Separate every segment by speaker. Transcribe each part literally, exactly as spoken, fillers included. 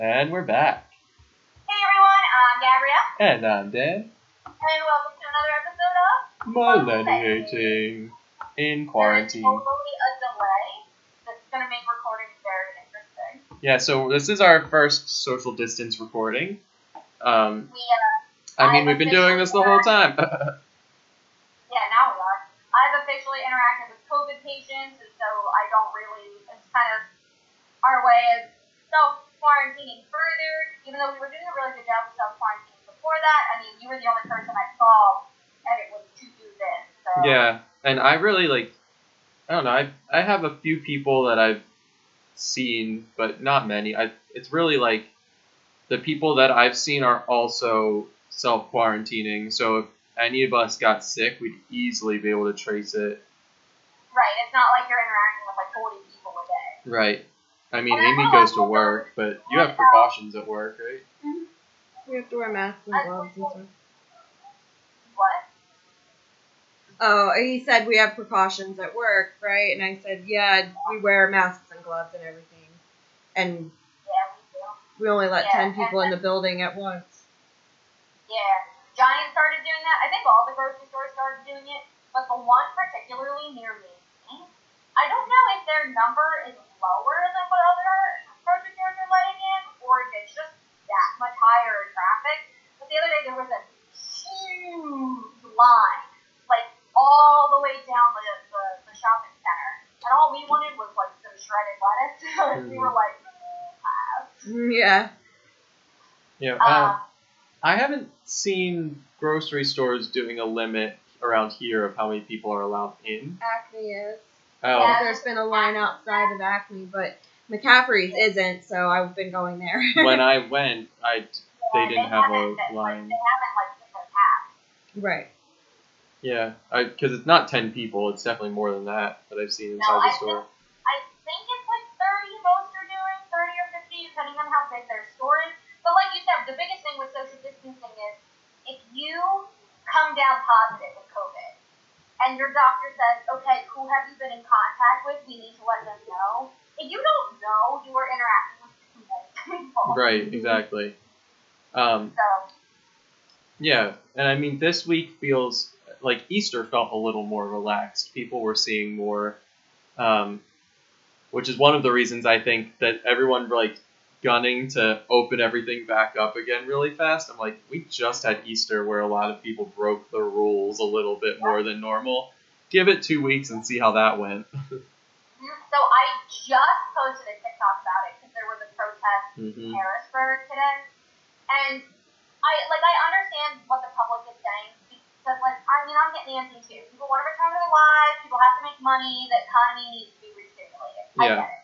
Speaker 1: And we're back.
Speaker 2: Hey everyone, I'm Gabrielle.
Speaker 1: And I'm Dan.
Speaker 2: And welcome to another episode of
Speaker 1: Millenniating in quarantine.
Speaker 2: There's totally a delay that's going to make recording very interesting.
Speaker 1: Yeah, so this is our first social distance recording. Um,
Speaker 2: we, uh,
Speaker 1: I mean, we've been doing this the whole time.
Speaker 2: Yeah, now we are. I've officially interacted with COVID patients, and so I don't really, it's kind of our way of self-quarantining further, even though we were doing a really good job of self-quarantining before that. I mean, you were the only person I saw, and it was to do this. So.
Speaker 1: Yeah, and I really, like, I don't know, I I have a few people that I've seen, but not many. I It's really, like, the people that I've seen are also self-quarantining, so if any of us got sick, we'd easily be able to trace it.
Speaker 2: Right, it's not like you're interacting with, like, forty people a day.
Speaker 1: Right. I mean, and Amy goes to work, but you have precautions at work, right?
Speaker 3: Mm-hmm. We have to wear masks and gloves and stuff.
Speaker 2: What?
Speaker 3: Oh, he said we have precautions at work, right? And I said, yeah, we wear masks and gloves and everything. And
Speaker 2: yeah, we do.
Speaker 3: We only let
Speaker 2: yeah,
Speaker 3: ten people in the building at once.
Speaker 2: Yeah, Giant started doing that. I think all the grocery stores started doing it, but the one particularly near me, I don't know if their number is lower than what other grocery stores are letting in, or if it's just that much higher in traffic. But the other day there was a huge line, like all the way down the, the, the shopping center. And all we wanted was like some shredded lettuce. Mm-hmm. We were like, ah.
Speaker 3: Yeah.
Speaker 1: Yeah. Uh, uh, I haven't seen grocery stores doing a limit around here of how many people are allowed in.
Speaker 3: Acme is.
Speaker 1: Oh.
Speaker 3: Yeah, there's been a line outside of Acme, but McCaffrey's isn't, so I've been going there.
Speaker 1: When I went, I they didn't
Speaker 2: they
Speaker 1: have a
Speaker 2: Like,
Speaker 1: line.
Speaker 2: they haven't like hit their cap.
Speaker 3: Right.
Speaker 1: Yeah, because it's not ten people. It's definitely more than that that I've seen inside
Speaker 2: no,
Speaker 1: the
Speaker 2: I
Speaker 1: store.
Speaker 2: Think, I think it's like thirty most are doing, thirty or fifty, depending on how big their store is. But like you said, the biggest thing with social distancing is if you come down positive with COVID, and your doctor says, okay, who have you been in contact with? We need to let them know. If you don't know, you are interacting with too many people.
Speaker 1: Right, exactly. Um,
Speaker 2: so.
Speaker 1: Yeah, and I mean, this week feels like Easter felt a little more relaxed. People were seeing more, um, which is one of the reasons I think that everyone like gunning to open everything back up again really fast. I'm like, we just had Easter where a lot of people broke the rules a little bit more than normal. Give it two weeks and see how that went.
Speaker 2: So I just posted a TikTok about it because there was a protest
Speaker 1: mm-hmm.
Speaker 2: in Harrisburg today. And I like I understand what the public is saying because like I mean I'm getting antsy too. People want to return to their lives, people have to make money, the economy needs to be restimulated. I
Speaker 1: yeah.
Speaker 2: get it.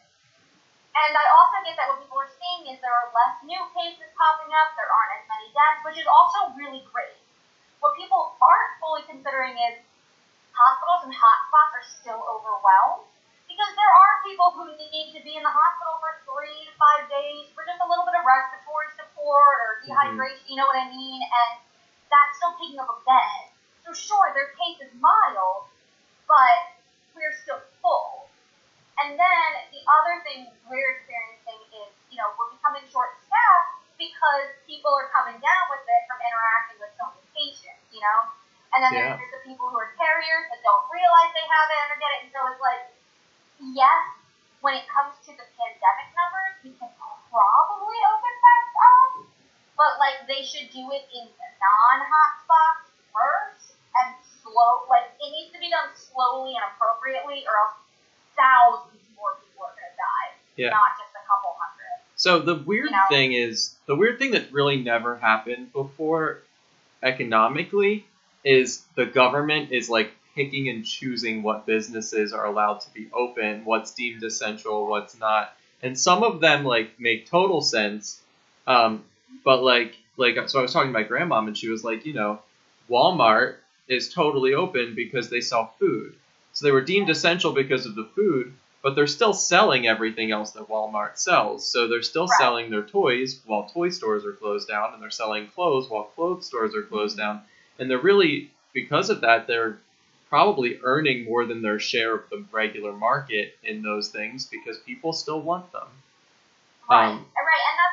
Speaker 2: And I also get that what people are seeing is there are less new cases popping up, there aren't as many deaths, which is also really great. What people aren't fully considering is hospitals and hotspots are still overwhelmed because there are people who need to be in the hospital for three to five days for just a little bit of respiratory support or dehydration, mm-hmm. you know what I mean? And that's still taking up a bed. So sure, their case is mild, but we're still full. And then the other thing we're experiencing is, you know, we're becoming short-staffed because people are coming down with it from interacting with so many patients, you know? And then
Speaker 1: yeah.
Speaker 2: there's the people who are carriers that don't realize they have it and are getting it. And so it's like, yes, when it comes to the pandemic numbers, we can probably open back up, but like they should do it in the non-hotspots first and slow. Like it needs to be done slowly and appropriately, or else thousands more people are going to die,
Speaker 1: yeah.
Speaker 2: not just a couple hundred.
Speaker 1: So the weird you know? thing is, the weird thing that really never happened before economically is the government is like picking and choosing what businesses are allowed to be open, what's deemed essential, what's not. And some of them like make total sense. Um, but like, like, so I was talking to my grandmom and she was like, you know, Walmart is totally open because they sell food. So they were deemed essential because of the food, but they're still selling everything else that Walmart sells. So they're still
Speaker 2: right.
Speaker 1: selling their toys while toy stores are closed down, and they're selling clothes while clothes stores are closed down. And they're really, because of that, they're probably earning more than their share of the regular market in those things because people still want them.
Speaker 2: Right,
Speaker 1: Um,
Speaker 2: right, and that's the thing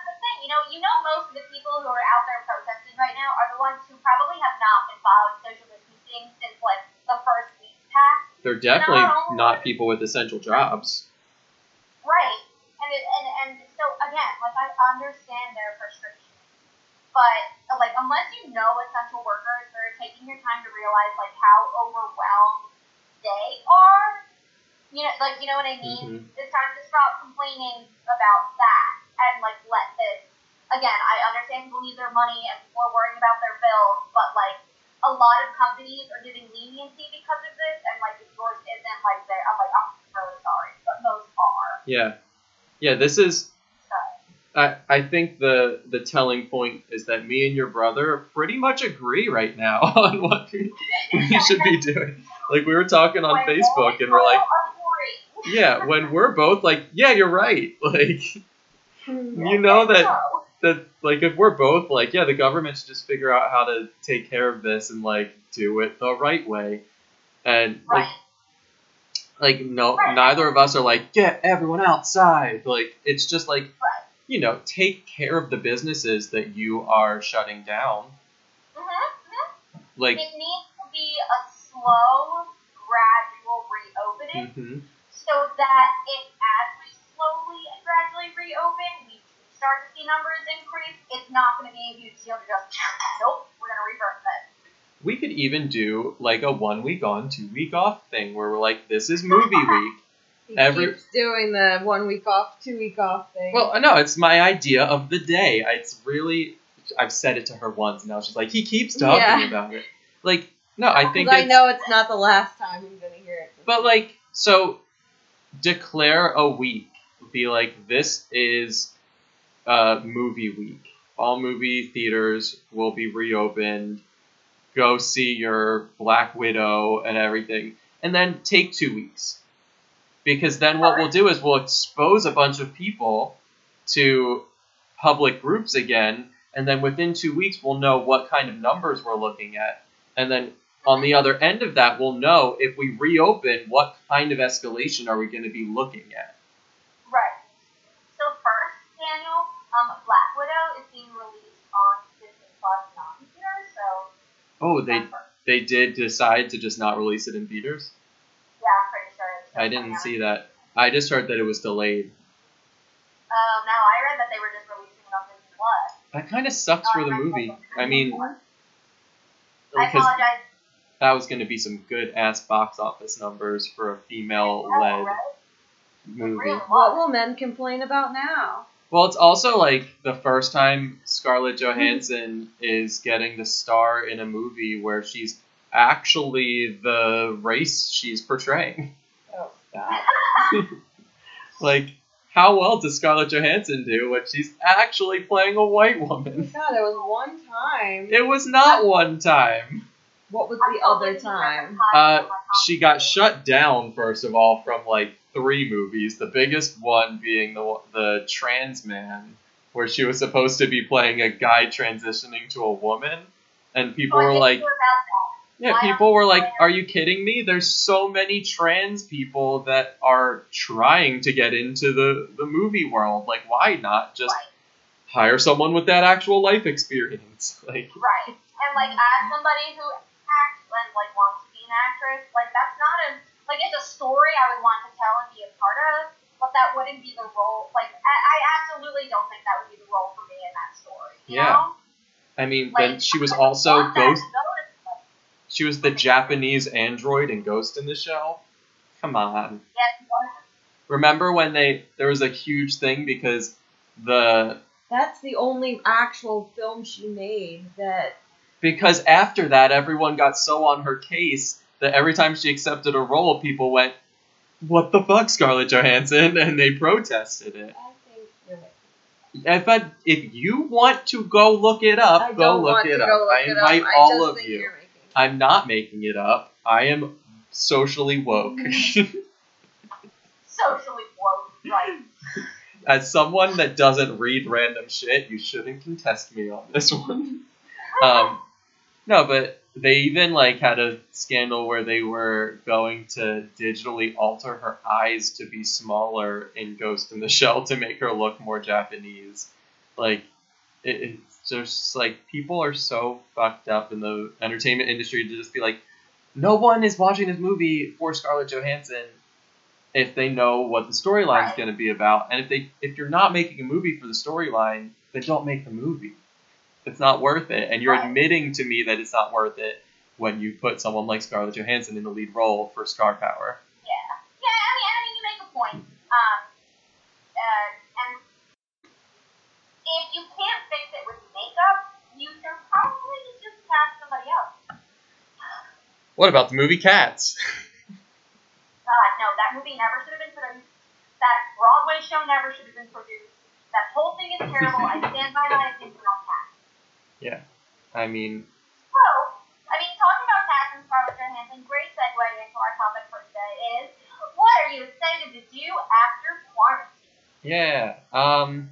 Speaker 2: you know, you know, most of the people who are out there protesting right now are the ones who probably have not been following social distancing since like the first week passed.
Speaker 1: They're definitely
Speaker 2: No.
Speaker 1: not people with essential jobs.
Speaker 2: Right. And it, and and so again, like I understand their frustration, but like unless you know essential workers that are taking your time to realize like how overwhelmed they are, you know, like you know what I mean.
Speaker 1: Mm-hmm.
Speaker 2: It's time to stop complaining about that and like let this. Again, I understand people need their money and people are worrying about their bills, but like a lot of companies are giving leniency because of this, and like if yours isn't, like they, I'm like I'm really sorry, but most are.
Speaker 1: Yeah, yeah. This is. I, I think the the telling point is that me and your brother pretty much agree right now on what we, we should be doing. Like, we were talking on
Speaker 2: When
Speaker 1: Facebook, and we're like, yeah, when we're both like, yeah, you're right. Like, you know that, that, like, if we're both like, yeah, the government should just figure out how to take care of this and, like, do it the right way. And, like,
Speaker 2: Right.
Speaker 1: like no, neither of us are like, get everyone outside. Like, it's just like, you know, take care of the businesses that you are shutting down.
Speaker 2: Mm-hmm, mm-hmm.
Speaker 1: Like,
Speaker 2: it needs to be a slow, gradual reopening,
Speaker 1: mm-hmm.
Speaker 2: so that if as we slowly and gradually reopen, we start to see numbers increase, it's not going to be a huge deal to just, nope, we're going to revert this.
Speaker 1: We could even do like a one week on, two week off thing where we're like, this is movie week.
Speaker 3: He
Speaker 1: Every-
Speaker 3: keeps doing the one week off, two week off thing.
Speaker 1: Well, no, it's my idea of the day. It's really, I've said it to her once, and now she's like, he keeps talking
Speaker 3: Yeah.
Speaker 1: about it. Like, no, I think
Speaker 3: Because I
Speaker 1: it's,
Speaker 3: know it's not the last time I'm going to hear it.
Speaker 1: but like, so declare a week. Be like, this is uh, movie week. All movie theaters will be reopened. Go see your Black Widow and everything. And then take two weeks. Because then what we'll do is we'll expose a bunch of people to public groups again, and then within two weeks we'll know what kind of numbers we're looking at. And then on the other end of that, we'll know if we reopen, what kind of escalation are we going to be looking at.
Speaker 2: Right. So first, Daniel, um, Black Widow is being released on Disney Plus non-theater, so...
Speaker 1: Oh, they they did decide to just not release it in theaters?
Speaker 2: Yeah, I'm pretty sure. It's
Speaker 1: I didn't see that. I just heard that it was delayed.
Speaker 2: Oh, no, I read that they were just releasing it on Disney Plus.
Speaker 1: That kind of sucks for the movie. I mean,
Speaker 2: I
Speaker 1: because
Speaker 2: apologize.
Speaker 1: that was going to be some good-ass box office numbers for a female-led movie.
Speaker 2: Really
Speaker 3: What
Speaker 2: was.
Speaker 3: will men complain about now?
Speaker 1: Well, it's also like the first time Scarlett Johansson is getting to star in a movie where she's actually the race she's portraying.
Speaker 3: Oh, stop.
Speaker 1: Like, how well does Scarlett Johansson do when she's actually playing a white woman?
Speaker 3: God, there was one time.
Speaker 1: It was not one time.
Speaker 3: What was
Speaker 2: I'm
Speaker 3: the other
Speaker 2: totally
Speaker 3: time?
Speaker 1: Uh, she got shut down, first of all, from like three movies. The biggest one being the the Trans Man, where she was supposed to be playing a guy transitioning to a woman, and people were like, yeah, people were like, are you kidding me? There's so many trans people that are trying to get into the, the movie world. Like, why not just
Speaker 2: Right.
Speaker 1: hire someone with that actual life experience? Like,
Speaker 2: Right. And like as somebody who acts and like wants to be an actress, like that's not a like it's a story I would want to tell and be a part of, but that wouldn't be the role. Like I, I absolutely don't think that would be the role for me in that story. You
Speaker 1: Yeah.
Speaker 2: know?
Speaker 1: I mean,
Speaker 2: Like,
Speaker 1: then she was
Speaker 2: I
Speaker 1: also
Speaker 2: want that
Speaker 1: Ghost.
Speaker 2: to go to-
Speaker 1: She was the Japanese android in Ghost in the Shell. Come on.
Speaker 2: Yes, what?
Speaker 1: Remember when they there was a huge thing because the
Speaker 3: That's the only actual film she made that.
Speaker 1: because after that everyone got so on her case that every time she accepted a role, people went, "What the fuck, Scarlett Johansson?" and they protested it.
Speaker 3: I think you're right.
Speaker 1: If I, if you want to go look it up,
Speaker 3: I
Speaker 1: go
Speaker 3: don't
Speaker 1: look
Speaker 3: want
Speaker 1: it
Speaker 3: to
Speaker 1: up.
Speaker 3: go look
Speaker 1: I
Speaker 3: it
Speaker 1: invite
Speaker 3: up. I
Speaker 1: all
Speaker 3: just
Speaker 1: of
Speaker 3: think
Speaker 1: you.
Speaker 3: You're making
Speaker 1: I'm not making it up. I am socially woke.
Speaker 2: Socially woke, right?
Speaker 1: As someone that doesn't read random shit, you shouldn't contest me on this one. Um, no, but they even like had a scandal where they were going to digitally alter her eyes to be smaller in Ghost in the Shell to make her look more Japanese. Like, it, it's just like people are so fucked up in the entertainment industry to just be like, no one is watching this movie for Scarlett Johansson if they know what the storyline's
Speaker 2: Right.
Speaker 1: going to be about. And if they if you're not making a movie for the storyline, then don't make the movie. It's not worth it. And you're
Speaker 2: Right.
Speaker 1: admitting to me that it's not worth it when you put someone like Scarlett Johansson in the lead role for star power.
Speaker 2: Yeah. Yeah, I mean, I mean, you make a point. Um, uh, and if you can't fix it with makeup, you should probably just cast somebody else.
Speaker 1: What about the movie Cats?
Speaker 2: God, no, that movie never should have been produced. That Broadway show never should have been produced. That whole thing is terrible. I stand by my opinion on Cats.
Speaker 1: Yeah. I mean,
Speaker 2: So, I mean, talking about Cats and Scarlett Johansson, great segue into our topic for today is, what are you excited to do after quarantine?
Speaker 1: yeah. Um,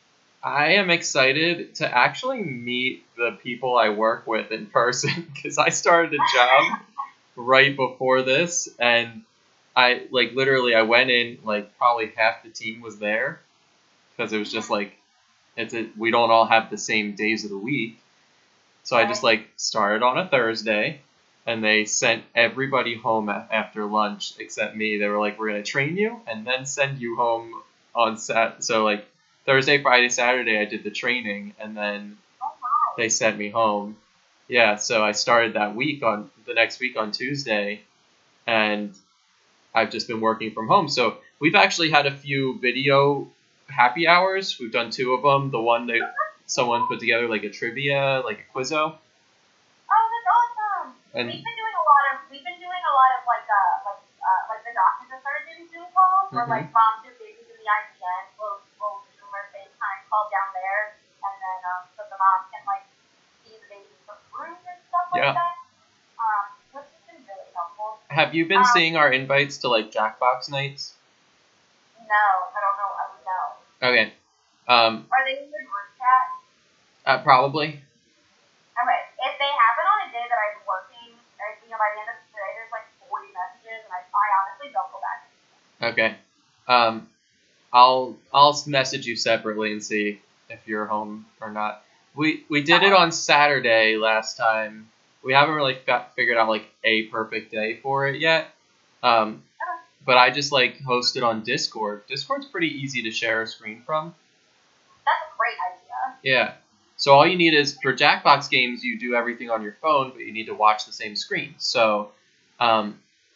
Speaker 1: I am excited to actually meet the people I work with in person because I started a job right before this, and I like literally I went in like probably half the team was there because it was just like it's a, we don't all have the same days of the week, so I just like started on a Thursday, and they sent everybody home a- after lunch except me. They were like, we're gonna train you and then send you home on Sat. So like Thursday, Friday, Saturday I did the training, and then
Speaker 2: Oh, wow.
Speaker 1: they sent me home. Yeah, so I started that week on the next week on Tuesday, and I've just been working from home. So we've actually had a few video happy hours. We've done two of them. The one that someone put together like a trivia, like a quizzo,
Speaker 2: Oh, that's awesome.
Speaker 1: and
Speaker 2: We've been doing a lot of, we've been doing a lot of like, uh, like, uh, like the doctors have started doing Zoom calls, where
Speaker 1: Mhm.
Speaker 2: like moms who babies in the I C N will, will Zoom or FaceTime call down there, and then, um, so the mom can like see the baby from room and stuff like
Speaker 1: Yeah.
Speaker 2: that. Um, which has been really helpful.
Speaker 1: have you been
Speaker 2: Um,
Speaker 1: seeing our invites to like Jackbox nights?
Speaker 2: No, I don't know. I don't know.
Speaker 1: Okay, um,
Speaker 2: Are they in the group chat?
Speaker 1: uh, probably.
Speaker 2: Okay, if they happen on a day that I'm working, or, you know, by the end of the day, there's like forty messages, and I, I honestly don't go back.
Speaker 1: Okay, um, I'll I'll message you separately and see if you're home or not. We we did it on Saturday last time. We haven't really got figured out like a perfect day for it yet. Um, but I just like hosted on Discord. Discord's pretty easy to share a screen from.
Speaker 2: That's a great idea.
Speaker 1: Yeah. So all you need is for Jackbox games, you do everything on your phone, but you need to watch the same screen. So, um,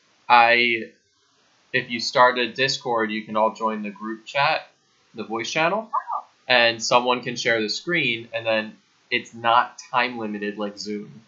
Speaker 1: I if you start a Discord, you can all join the group chat, the voice channel,
Speaker 2: Wow.
Speaker 1: and someone can share the screen, and then it's not time limited like Zoom.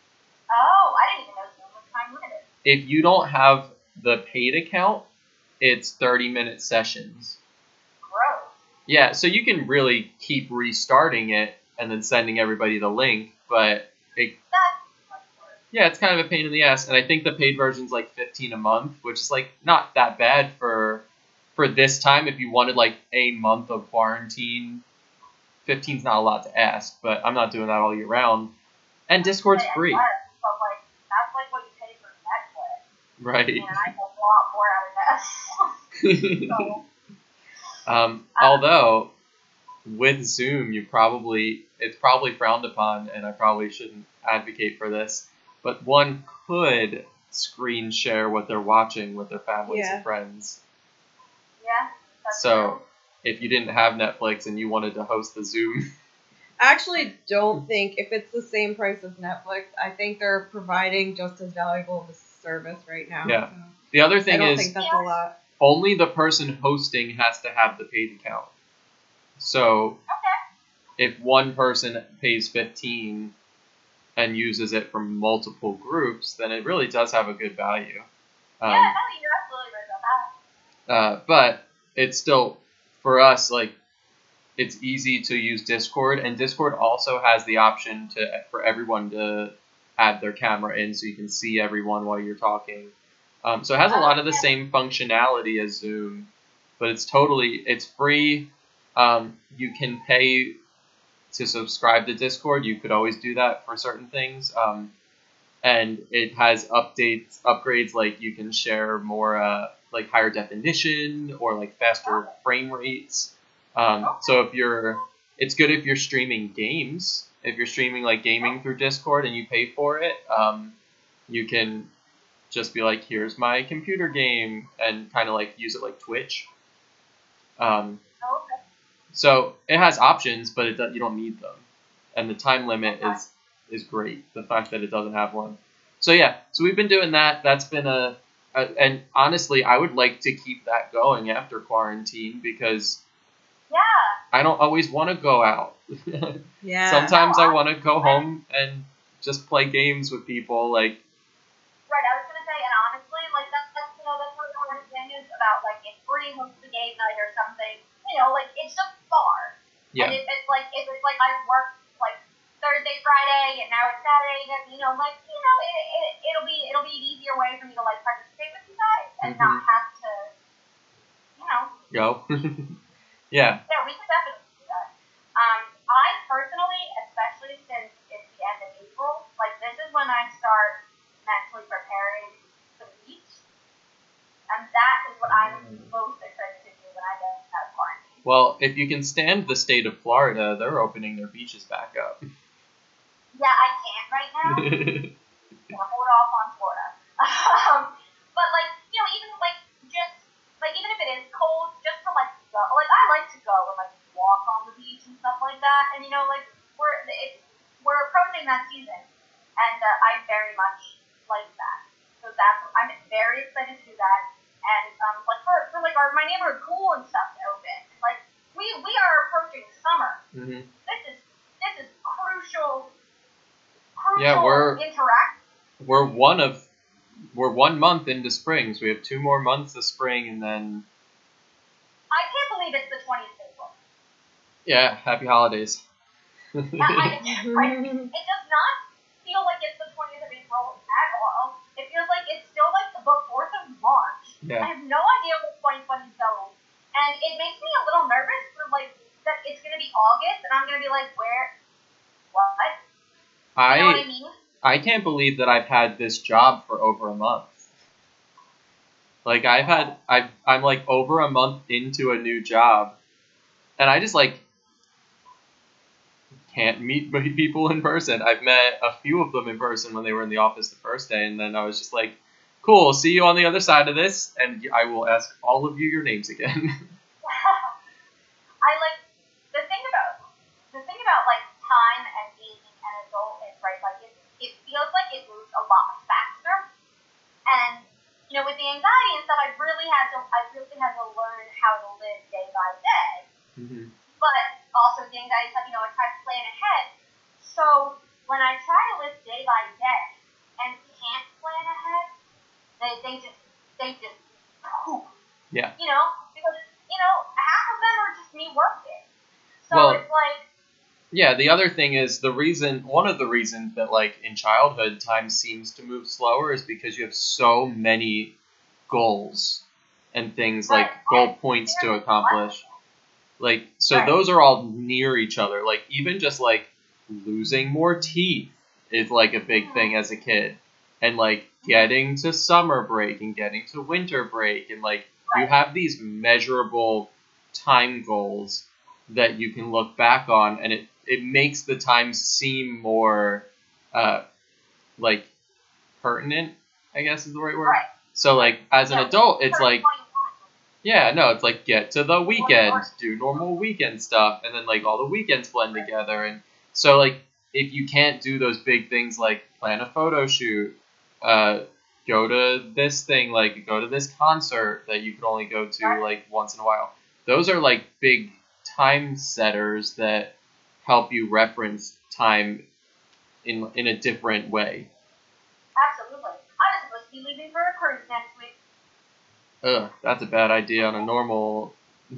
Speaker 2: Oh, I didn't even know Zoom was time limited.
Speaker 1: If you don't have the paid account, it's thirty minute sessions.
Speaker 2: Gross.
Speaker 1: Yeah, so you can really keep restarting it and then sending everybody the link, but it,
Speaker 2: That's much worse.
Speaker 1: yeah, it's kind of a pain in the ass. And I think the paid version's like fifteen a month, which is like not that bad for for this time. If you wanted like a month of quarantine, fifteen's not a lot to ask, but I'm not doing that all year round. And Discord's
Speaker 2: Yeah,
Speaker 1: free,
Speaker 2: yes, but like, that's like what you pay for Netflix.
Speaker 1: right?
Speaker 2: And I get a lot more out of Netflix. So,
Speaker 1: um, although with Zoom, you probably it's probably frowned upon, and I probably shouldn't advocate for this, but one could screen share what they're watching with their families
Speaker 3: Yeah.
Speaker 1: and friends.
Speaker 2: yeah. That's
Speaker 1: So
Speaker 2: true.
Speaker 1: if you didn't have Netflix and you wanted to host the Zoom,
Speaker 3: I actually don't think if it's the same price as Netflix, I think they're providing just as valuable of a service right now.
Speaker 1: Yeah.
Speaker 3: So
Speaker 1: the other
Speaker 3: I
Speaker 1: thing
Speaker 3: don't
Speaker 1: is
Speaker 3: think that's a lot.
Speaker 1: only the person hosting has to have the paid account. So if one person pays fifteen and uses it from multiple groups, then it really does have a good value. Um,
Speaker 2: Yeah, no, you're absolutely right about that.
Speaker 1: uh, but it's still, for us, like, it's easy to use Discord, and Discord also has the option to for everyone to add their camera in so you can see everyone while you're talking. Um, so it has a lot of the same functionality as Zoom, but it's totally, it's free. Um, you can pay to subscribe to Discord. You could always do that for certain things. Um, and it has updates, upgrades, like you can share more, uh, like higher definition or like faster frame rates. Um, so if you're it's good if you're streaming games. If you're streaming like gaming through Discord and you pay for it, um, you can just be like, here's my computer game, and kind of like use it like Twitch. Um,
Speaker 2: Oh, okay.
Speaker 1: so it has options, but it do, you don't need them, and the time limit
Speaker 2: Okay.
Speaker 1: is is great. The fact that it doesn't have one. So yeah, so we've been doing that. That's been a, a and honestly, I would like to keep that going after quarantine because
Speaker 2: Yeah.
Speaker 1: I don't always want to go out.
Speaker 3: Yeah.
Speaker 1: Sometimes
Speaker 2: No,
Speaker 1: I
Speaker 2: I-
Speaker 1: want to go home and just play games with people. Like,
Speaker 2: Right, I was gonna say, and honestly, like that's that's you know that's what the hardest thing is about like if Bree hooks the game night or something, you know, like it's just far.
Speaker 1: yeah,
Speaker 2: And if it's like if it's like I've worked like Thursday, Friday, and now it's Saturday, then you know, like you know, it, it it'll be it'll be an easier way for me to like participate with you guys and not
Speaker 1: Mhm.
Speaker 2: have to, you know.
Speaker 1: go. yeah,
Speaker 2: Yeah, we could definitely do that. Um, I personally, especially since it's the end of April, like this is when I start mentally preparing for the beach, and that is what I'm most excited to do when I get out of quarantine.
Speaker 1: well, if you can stand the state of Florida, they're opening their beaches back up.
Speaker 2: Yeah, I can't right now. I'm gonna hold off on Florida. Um, but like, you know, even like just like even if it is cold, just to like go, like I like to go and like walk on the beach and stuff like that. And you know, like we're it's we're approaching that season, and uh, I very much like that. So that's I'm very excited to do that. And um, like for, for like our my neighborhood pool and stuff to open, like we we are approaching summer.
Speaker 1: hmm
Speaker 2: This is this is crucial. Crucial
Speaker 1: Yeah, we're-
Speaker 2: interaction.
Speaker 1: We're one of we're one month into spring, so we have two more months of spring, and then
Speaker 2: I can't believe it's the twentieth of April.
Speaker 1: yeah, happy holidays.
Speaker 2: I, I, right? It does not feel like it's the twentieth of April at all. It feels like it's still like the fourth of March. I
Speaker 1: yeah,
Speaker 2: have no idea where twenty twenty is going. And it makes me a little nervous for like that it's going to be August and I'm going to be like, where? What? You know what I
Speaker 1: I
Speaker 2: mean?
Speaker 1: I can't believe that I've had this job for over a month. Like I've had I I'm like over a month into a new job, and I just like can't meet people in person. I've met a few of them in person when they were in the office the first day, and then I was just like, cool, see you on the other side of this, and I will ask all of you your names again.
Speaker 2: I like the thing about the thing about like time and being an adult is right, like it it feels like it moves a lot faster. And you know, with the anxiety and stuff, I really had to I really had to learn how to live day by day.
Speaker 1: mm-hmm.
Speaker 2: But also the anxiety stuff, you know, I try to plan ahead. So when I try to live day by day and can't plan ahead, they they just they just poop.
Speaker 1: Yeah.
Speaker 2: You know, because you know, half of them are just me working. So
Speaker 1: Well,
Speaker 2: it's like
Speaker 1: Yeah, the other thing is the reason, one of the reasons that like in childhood time seems to move slower is because you have so many goals and things like
Speaker 2: Right.
Speaker 1: goal points to accomplish. Like, so
Speaker 2: Right.
Speaker 1: those are all near each other. Like, even just like losing more teeth is like a big thing as a kid. And like getting to summer break and getting to winter break. And like you
Speaker 2: Right.
Speaker 1: have these measurable time goals that you can look back on, and it, it makes the time seem more uh, like pertinent, I guess is the right word.
Speaker 2: Right.
Speaker 1: So like as an
Speaker 2: Yeah.
Speaker 1: adult, it's
Speaker 2: for
Speaker 1: like,
Speaker 2: twenty-one.
Speaker 1: yeah, no, it's like get to the weekend, do normal weekend stuff, and then like all the weekends blend together. And so like if you can't do those big things like plan a photo shoot, uh, go to this thing, like go to this concert that you can only go to
Speaker 2: Right.
Speaker 1: like once in a while. Those are like big time setters that help you reference time in in a different way.
Speaker 2: Absolutely. I was supposed to be leaving for a cruise next week.
Speaker 1: Ugh, that's a bad idea on a normal.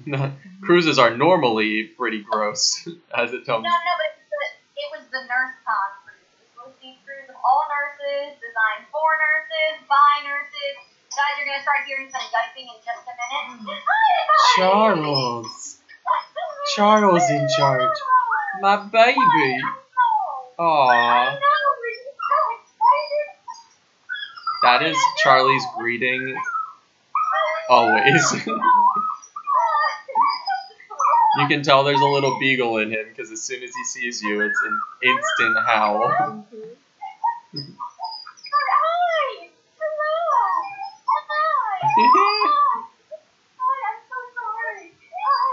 Speaker 1: Cruises are normally pretty gross, as it
Speaker 2: No,
Speaker 1: comes.
Speaker 2: no, but it was the, it was the nurse con cruise. It was supposed to be a cruise of all nurses, designed for nurses, by nurses. Guys, you're going to start hearing some yiping in just a minute. Hi,
Speaker 1: Charles, Charles in charge. My baby.
Speaker 2: I
Speaker 1: Aww.
Speaker 2: know, we're so excited.
Speaker 1: That is Charlie's greeting always. You can tell there's a little beagle in him because as soon as he sees you, it's an instant howl.
Speaker 3: Mhm.
Speaker 2: Hi! Hello! Hi! Hi! Hi, I'm so sorry. Hi!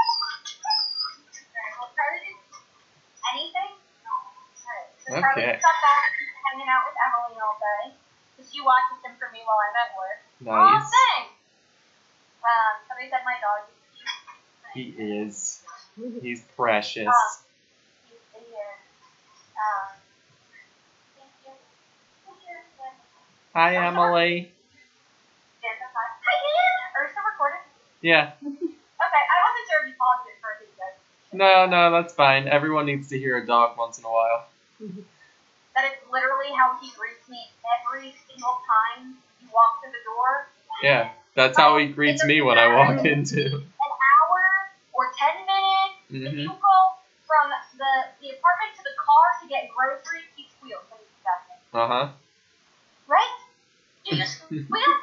Speaker 2: Alright, we'll try to do anything? Alright, so Charlie
Speaker 1: Okay.
Speaker 2: just got back from hanging out with Emily all day. So she watches him for me while I'm at work. Oh,
Speaker 1: Nice.
Speaker 2: thanks! Um, somebody said my dog is cute.
Speaker 1: He is. He's precious.
Speaker 2: Um, he's here. Um, thank you. Thank you.
Speaker 1: Hi, Emily.
Speaker 2: Stand up high. Hi, Dan! Are we still recording?
Speaker 1: Yeah.
Speaker 2: Okay, I wasn't sure if you paused it for a second.
Speaker 1: No, no, that's fine. Everyone needs to hear a dog once in a while.
Speaker 2: That is literally how he greets me every single time he walks through the door.
Speaker 1: Yeah, that's how he greets me when I walk into.
Speaker 2: An hour or ten minutes. If
Speaker 1: Mhm.
Speaker 2: you go from the, the apartment to the car to get groceries, he squeals when he's disgusting.
Speaker 1: Uh huh.
Speaker 2: Right? You just squeal,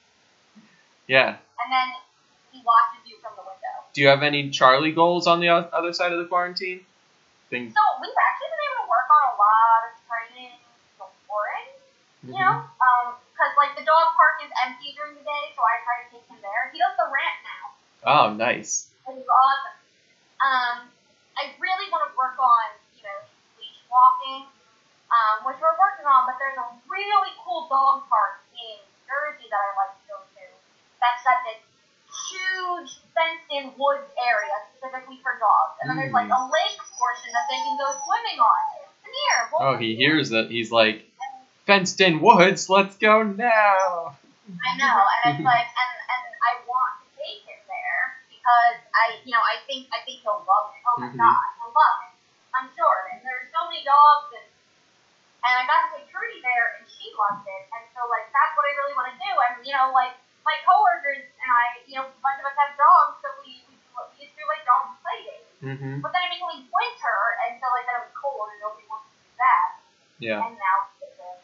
Speaker 1: Yeah.
Speaker 2: and then he watches you from the window.
Speaker 1: Do you have any Charlie goals on the o- other side of the quarantine? Things.
Speaker 2: So we've actually been able to work on a lot of training before it, you
Speaker 1: Mhm.
Speaker 2: know, um, because like the dog park is empty during the day, so I try to take him there. He does the ramp now.
Speaker 1: Oh, nice.
Speaker 2: It is awesome. Um, I really want to work on, you know, leash walking, um, which we're working on, but there's a really cool dog park in Jersey that I like to go to. That's got this huge fenced-in woods area specifically for dogs, and then there's like a lake portion that they can go swimming on. Come here. We'll
Speaker 1: Oh, he hears that. He's like, fenced in woods, let's go now.
Speaker 2: I know, and it's like, and and I want to take him there because I, you know, I think I think he'll love it. Oh my
Speaker 1: Mhm.
Speaker 2: god, he'll love it. I'm sure. And there's so many dogs, and and I got to take Trudy there, and she loved it. And so like that's what I really want to do. And you know, like my coworkers and I, you know, a bunch of us have dogs, so we we, we used to do like dog play dates.
Speaker 1: Mm-hmm.
Speaker 2: But then it became winter, and so like then it was cold, and nobody wants to do that.
Speaker 1: Yeah.
Speaker 2: And now it's it.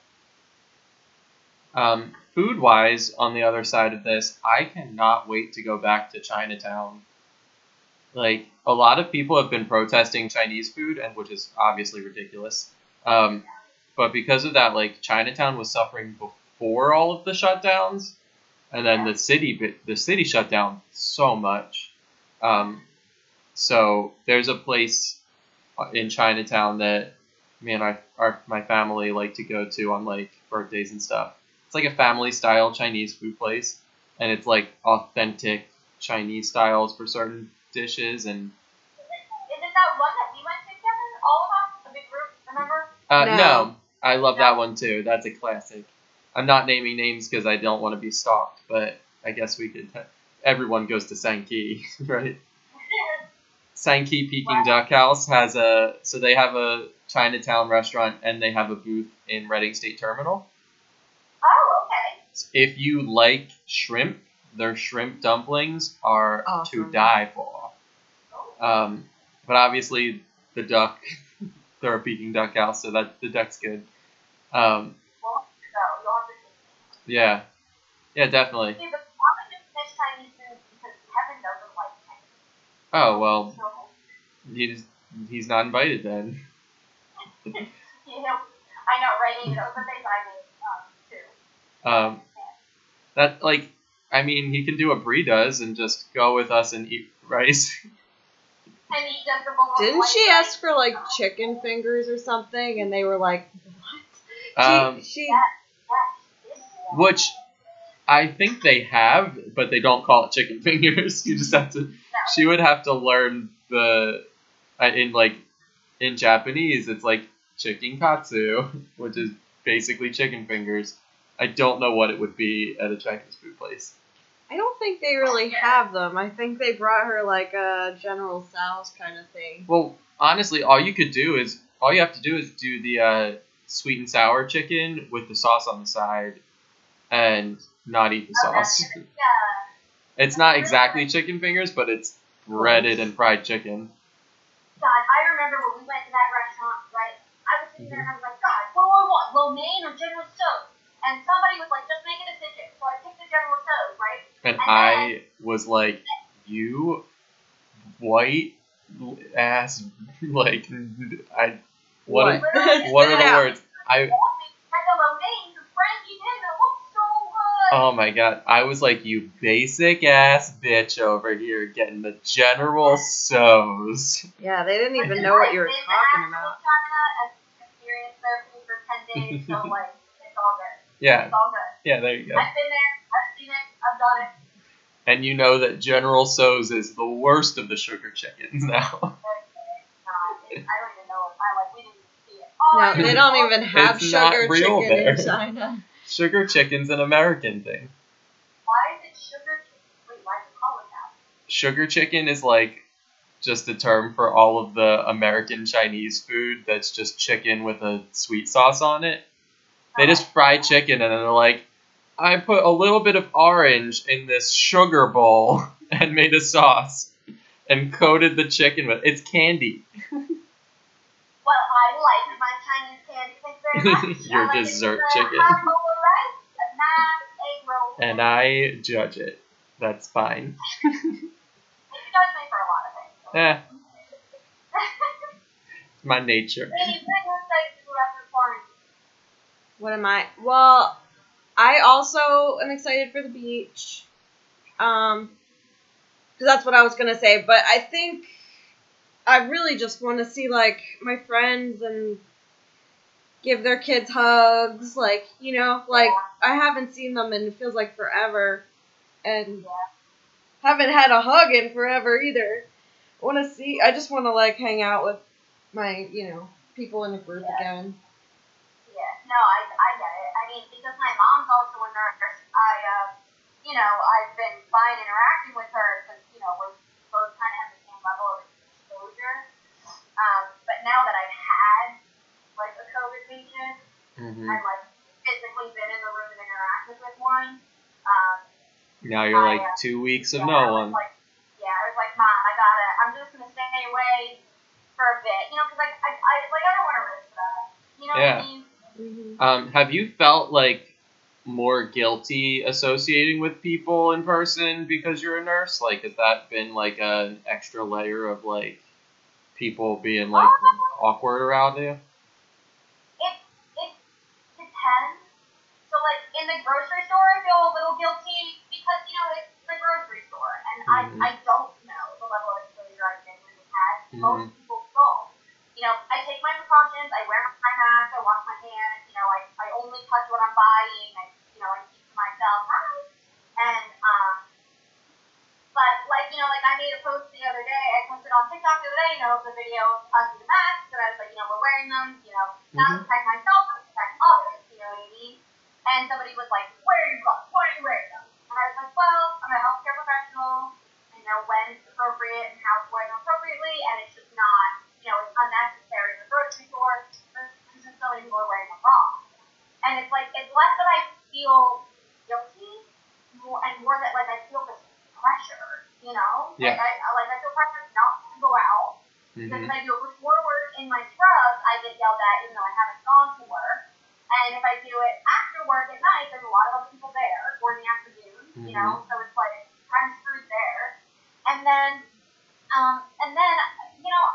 Speaker 1: Um, food wise, on the other side of this, I cannot wait to go back to Chinatown. Like, a lot of people have been protesting Chinese food, and which is obviously ridiculous. Um, but because of that, like, Chinatown was suffering before all of the shutdowns, and then the city bit- the city shut down so much. Um, so there's a place in Chinatown that me and I, our my family like to go to on like birthdays and stuff. It's like a family style Chinese food place, and it's like authentic Chinese styles for certain dishes. And
Speaker 2: Is it that one that we went to together? All of us, the big group, remember?
Speaker 1: uh,
Speaker 3: No.
Speaker 1: no, I love that one too. That's a classic. I'm not naming names because I don't want to be stalked, but I guess we could. Everyone goes to Sankey, right? Sankey Peking Duck House has a so they have a Chinatown restaurant and they have a booth in Reading State Terminal.
Speaker 2: Oh, okay.
Speaker 1: If you like shrimp, their shrimp dumplings are to
Speaker 3: Awesome.
Speaker 1: die for. Um, but obviously the duck, they're a Peking Duck House, so that the duck's good. Um,
Speaker 2: Well, so you'll have to take me.
Speaker 1: yeah, yeah, definitely.
Speaker 2: See, the problem with fish Chinese food is because Kevin doesn't like Chinese.
Speaker 1: Oh well,
Speaker 2: So,
Speaker 1: he's he's not invited then.
Speaker 2: you know, I know, right? You know, the things I made, um, too.
Speaker 1: Um, that like, I mean, he can do what Bree does and just go with us and eat rice.
Speaker 2: And he does the little
Speaker 3: Didn't
Speaker 2: white
Speaker 3: she
Speaker 2: rice.
Speaker 3: ask for like chicken fingers or something? And they were like, what?
Speaker 1: Um,
Speaker 3: she, she
Speaker 2: Yeah, yeah, she did do that.
Speaker 1: Which I think they have, but they don't call it chicken fingers. You just have to. She would have to learn the uh, in like in Japanese. It's like chicken katsu, which is basically chicken fingers. I don't know what it would be at a Chinese food place.
Speaker 3: I don't think they really have them. I think they brought her like a General Tso's kind of thing.
Speaker 1: Well, honestly, all you could do is all you have to do is do the uh, sweet and sour chicken with the sauce on the side, and not eat the sauce.
Speaker 2: Yeah.
Speaker 1: It's not exactly chicken fingers, but it's breaded and fried chicken.
Speaker 2: God, I remember when we went to that restaurant, right? I was sitting there and I was like, God, what do I want? Lo mein or General Tso's? And somebody was like, just make a decision. So I picked the General Tso's, right?
Speaker 1: And
Speaker 2: And
Speaker 1: I was like, you white ass, like, I, what,
Speaker 3: What?
Speaker 1: Are,
Speaker 2: Literally,
Speaker 1: what
Speaker 3: Spit
Speaker 1: are
Speaker 3: it
Speaker 1: the
Speaker 3: out.
Speaker 1: words? I,
Speaker 2: told me had the low names, and Frankie did, and it looked so good.
Speaker 1: oh my god, I was like, you basic ass bitch over here getting the General So's.
Speaker 3: Yeah, they didn't even
Speaker 2: I've
Speaker 3: know what you were
Speaker 2: been to
Speaker 3: talking
Speaker 2: actual
Speaker 3: about.
Speaker 2: China and experienced their food for ten days, so like, it's all good.
Speaker 1: Yeah,
Speaker 2: It's all good.
Speaker 1: yeah, there you go.
Speaker 2: I've been there, I've seen it, I've done it.
Speaker 1: And you know that General So's is the worst of the sugar chickens now.
Speaker 2: It's not. It's, I don't even know if I like, we didn't even see it. Oh,
Speaker 3: No,
Speaker 2: I
Speaker 3: they
Speaker 2: know.
Speaker 3: don't even have
Speaker 1: It's not
Speaker 3: sugar
Speaker 1: real
Speaker 3: chicken in
Speaker 1: there.
Speaker 3: China.
Speaker 1: Sugar chicken's an American thing.
Speaker 2: Why is it sugar chicken? Wait, why do you call it that?
Speaker 1: Sugar chicken is like just a term for all of the American Chinese food that's just chicken with a sweet sauce on it. They just fry chicken and then they're like, I put a little bit of orange in this sugar bowl and made a sauce and coated the chicken with it's candy.
Speaker 2: Well, I like my Chinese candy things very much.
Speaker 1: Your
Speaker 2: I like
Speaker 1: dessert
Speaker 2: it with, uh,
Speaker 1: chicken.
Speaker 2: hot bowl rice, a nice egg roll.
Speaker 1: And I judge it. That's fine.
Speaker 2: You judge me for a lot of things. So.
Speaker 1: Eh, it's my nature.
Speaker 2: Hey, bring us like to after quarantine.
Speaker 3: What am I? Well, I also am excited for the beach. Um, 'cause that's what I was gonna say. But I think I really just want to see like my friends and give their kids hugs. Like, you know, like I haven't seen them and it feels like forever, and haven't had a hug in forever either. I want to see. I just want to like hang out with my, you know, people in a group
Speaker 2: Yeah.
Speaker 3: again.
Speaker 2: Yeah, no, I, I get it. I mean, because my mom's also a nurse, I, uh, you know, I've been fine interacting with her because, you know, we're both kind of have the same level of exposure. Um, but now that I've had, like, a COVID patient,
Speaker 1: hmm
Speaker 2: and, like, physically been in the room and interacted with one, um,
Speaker 1: Now you're
Speaker 2: I,
Speaker 1: like
Speaker 2: uh,
Speaker 1: two weeks of
Speaker 2: yeah,
Speaker 1: no
Speaker 2: I was
Speaker 1: one.
Speaker 2: like, yeah, I was like, Mom, I gotta, I'm just gonna stay away for a bit, you know, because, like, I, I, like, I don't want to risk that. You know
Speaker 1: Yeah.
Speaker 2: what I mean?
Speaker 3: Mm-hmm.
Speaker 1: Um, have you felt like more guilty associating with people in person because you're a nurse? Like, has that been like an extra layer of like people being like awkward around you?
Speaker 2: It it depends. So like in the grocery store, I feel a little guilty because you know it's the grocery store, and
Speaker 1: Mhm.
Speaker 2: I I don't know the level of exposure I genuinely had.
Speaker 1: Mhm.
Speaker 2: Most people don't. You know, I take my precautions. I wear my mask. I wash my hands. You know, I I only touch what I'm buying. I you know I keep to myself. And um, but like you know, like I made a post the other day. I posted on TikTok the other day. You know, the video of us in the masks, and I was like, you know, we're wearing them. You know, not to
Speaker 1: Mhm.
Speaker 2: protect myself, but to protect others. You know what I mean? And somebody was like, where are you gloves? Why are you wearing them? And I was like, well, I'm a healthcare professional. I know when it's appropriate and how to wear them appropriately, and it's just not, you know, it's unnecessary in the grocery store. There's just so many people are wearing them wrong. And it's like, it's less that I feel guilty, more and more that like I feel this pressure, you know?
Speaker 1: Yeah.
Speaker 2: Like I like I feel pressure not to go out. Because
Speaker 1: hmm
Speaker 2: if I do it before work in my scrubs, I get yelled at even though I haven't gone to work. And if I do it after work at night, there's a lot of other people there, or in the afternoon, you know, so it's like kind of screwed there. And then, um, and then, you know,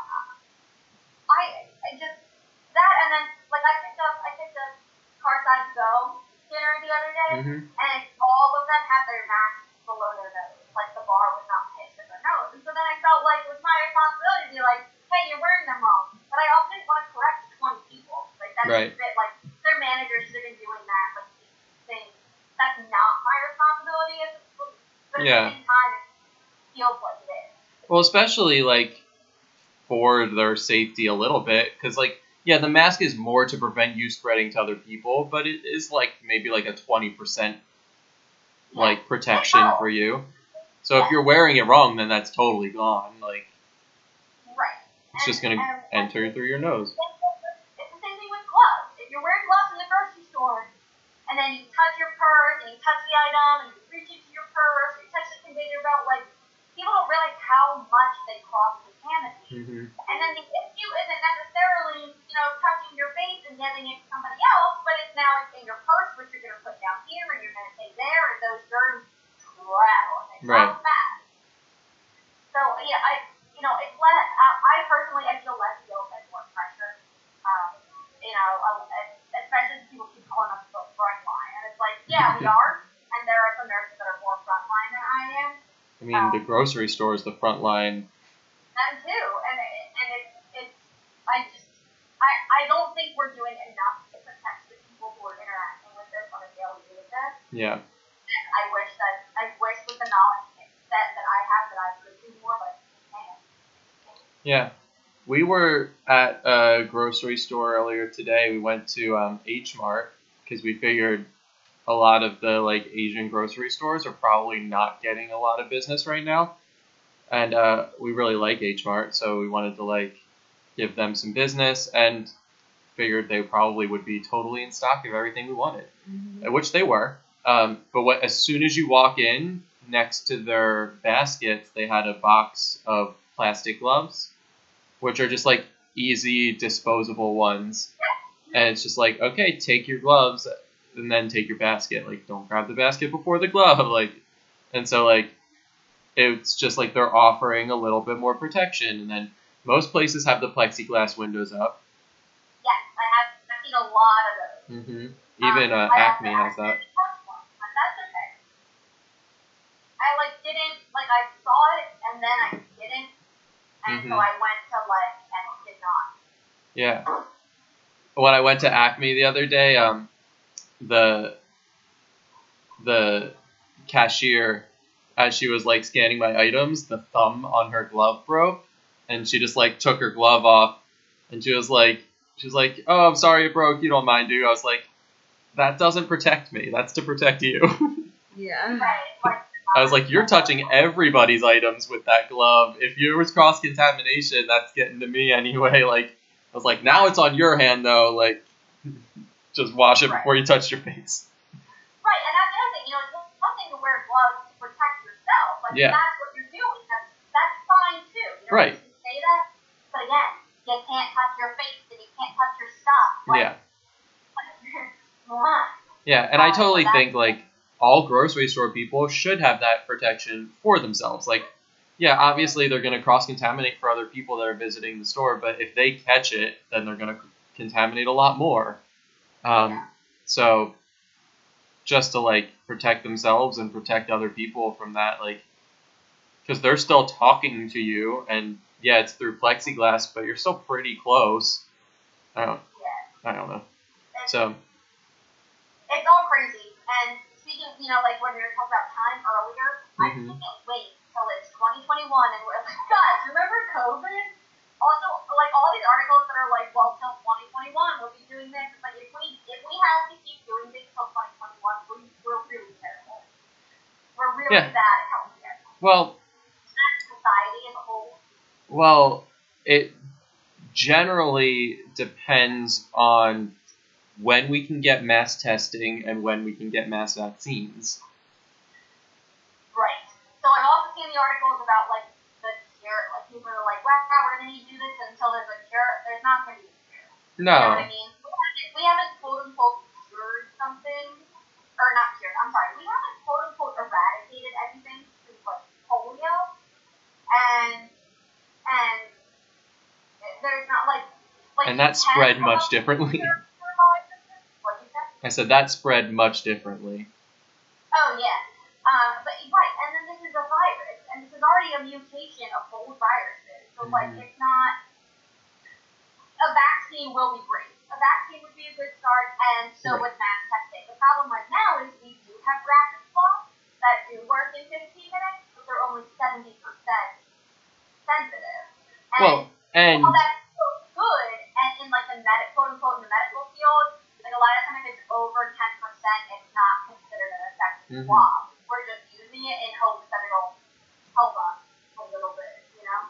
Speaker 2: I, I just, that, and then, like, I picked up, I picked up Carside to Go dinner the other day,
Speaker 1: Mhm.
Speaker 2: and all of them had their masks below their nose, like the bar was not pitched at their nose. And so then I felt like it was my responsibility to be like, hey, you're wearing them wrong. But I also didn't want to correct twenty people. Like, that's
Speaker 1: Right.
Speaker 2: a bit, like, their manager should have been doing that, like, saying, that's not my responsibility, as a school. But at
Speaker 1: Yeah.
Speaker 2: the same time, it feels like it is.
Speaker 1: Well, especially like for their safety a little bit, because like yeah, the mask is more to prevent you spreading to other people, but it is like maybe like a twenty percent like protection for you. So if you're wearing it wrong, then that's totally gone. Like
Speaker 2: Right.
Speaker 1: it's just gonna
Speaker 2: And-
Speaker 1: enter through your nose.
Speaker 2: It's the same thing with gloves. If you're wearing gloves in the grocery store, and then you touch your purse, and you touch the item, and you reach into your purse, or you touch the conveyor belt, like, people don't realize how much they cross the canopy.
Speaker 1: hmm
Speaker 2: And then the issue isn't necessarily, you know, touching your face and giving it to somebody else, but it's now in your purse, which you're going to put down here, and you're going to take there, and those germs travel, and they travel
Speaker 1: Right.
Speaker 2: fast. So, yeah, I, you know, it's less, I, I
Speaker 1: I mean, the grocery store is the front line.
Speaker 2: Them too, and it, and it's it's I just I I don't think we're doing enough to protect the people who are interacting with this on a daily basis.
Speaker 1: Yeah.
Speaker 2: And I wish that I wish with the knowledge that that I have that I could do more, but I can't.
Speaker 1: Yeah. We were at a grocery store earlier today. We went to um, H Mart because we figured a lot of the like Asian grocery stores are probably not getting a lot of business right now. And uh, we really like H Mart, so we wanted to like give them some business and figured they probably would be totally in stock of everything we wanted,
Speaker 3: Mm-hmm.
Speaker 1: which they were. Um, but what, as soon as you walk in, next to their baskets, they had a box of plastic gloves, which are just like easy disposable ones. And it's just like, okay, take your gloves and then take your basket. Like, don't grab the basket before the glove. Like, and so like, it's just like they're offering a little bit more protection. And then most places have the plexiglass windows up.
Speaker 2: Yes, I have I've seen a lot of those.
Speaker 1: Mm-hmm. Even uh,
Speaker 2: Um, I
Speaker 1: Acme
Speaker 2: also
Speaker 1: has that.
Speaker 2: accidentally touched one, but that's okay. I like didn't like I saw it and then I didn't, and
Speaker 1: Mhm.
Speaker 2: so I went to like and did not.
Speaker 1: Yeah. When I went to Acme the other day, um, the the cashier, as she was like scanning my items, the thumb on her glove broke, and she just like took her glove off, and she was like, she was like, "Oh, I'm sorry it broke. You don't mind, do you?" I was like, "That doesn't protect me. That's to protect you."
Speaker 3: Yeah.
Speaker 2: Right, like
Speaker 1: I was like, "You're touching everybody's items with that glove. If there was cross contamination, that's getting to me anyway." Like, I was like, "Now it's on your hand though. Like, just wash it before you touch your face."
Speaker 2: right, and that's the other thing. You know, it's one thing to wear gloves to protect yourself. Like
Speaker 1: Yeah.
Speaker 2: if that's what you're doing, that's that's fine too. You know,
Speaker 1: Right.
Speaker 2: you can say that, but again, you can't touch your face and you can't touch your stuff. Like,
Speaker 1: Yeah.
Speaker 2: mwah.
Speaker 1: Yeah, and I
Speaker 2: Uh,
Speaker 1: totally
Speaker 2: that's-
Speaker 1: think like all grocery store people should have that protection for themselves. Like, yeah, obviously they're going to cross contaminate for other people that are visiting the store, but if they catch it, then they're going to contaminate a lot more. Um,
Speaker 2: Yeah.
Speaker 1: so just to like protect themselves and protect other people from that, like, because they're still talking to you, and yeah, it's through plexiglass, but you're still pretty close. I don't,
Speaker 2: Yeah.
Speaker 1: I don't know.
Speaker 2: It's,
Speaker 1: So
Speaker 2: it's all crazy. And speaking, you know, like when we were talking about time earlier, I
Speaker 1: Mhm.
Speaker 2: can't wait till it's twenty twenty-one and we're like, guys, remember COVID? Also, like all these articles that are like, well, till twenty twenty-one we'll be doing this. It's like if we if we have to keep doing this till twenty twenty-one, we, we're really terrible. We're really
Speaker 1: Yeah.
Speaker 2: bad at healthcare.
Speaker 1: well.
Speaker 2: Society as a whole.
Speaker 1: Well, it generally depends on when we can get mass testing and when we can get mass vaccines.
Speaker 2: Right. So I've also seen the articles about like the cure, like people are like, wow, we're gonna need to do this until there's a cure. There's not gonna be a cure. You know what I
Speaker 1: No.
Speaker 2: mean? We haven't, we haven't quote unquote cured something, or not cured. I'm sorry. We haven't quote unquote eradicated anything since like polio, and and there's not like like
Speaker 1: And that
Speaker 2: you can
Speaker 1: spread
Speaker 2: come
Speaker 1: much
Speaker 2: up with
Speaker 1: differently.
Speaker 2: cure for viruses. What you said?
Speaker 1: I said that spread much differently.
Speaker 2: Oh yeah. Um, but right, and then this is a virus, and this is already a mutation of old viruses. So like,
Speaker 1: Mhm.
Speaker 2: it's not. A vaccine will be great. A vaccine would be a good start, and so
Speaker 1: Right.
Speaker 2: would mass testing. The problem right now is we do have rapid swabs that do work in fifteen minutes, but they're only seventy percent sensitive. And
Speaker 1: Well, and
Speaker 2: while that's still good, and in like the med, quote unquote, in the medical field, like a lot of times if it's over ten percent, it's not considered an effective
Speaker 1: Mhm.
Speaker 2: swab. We're just using it in hopes that it'll help us a little bit, you know?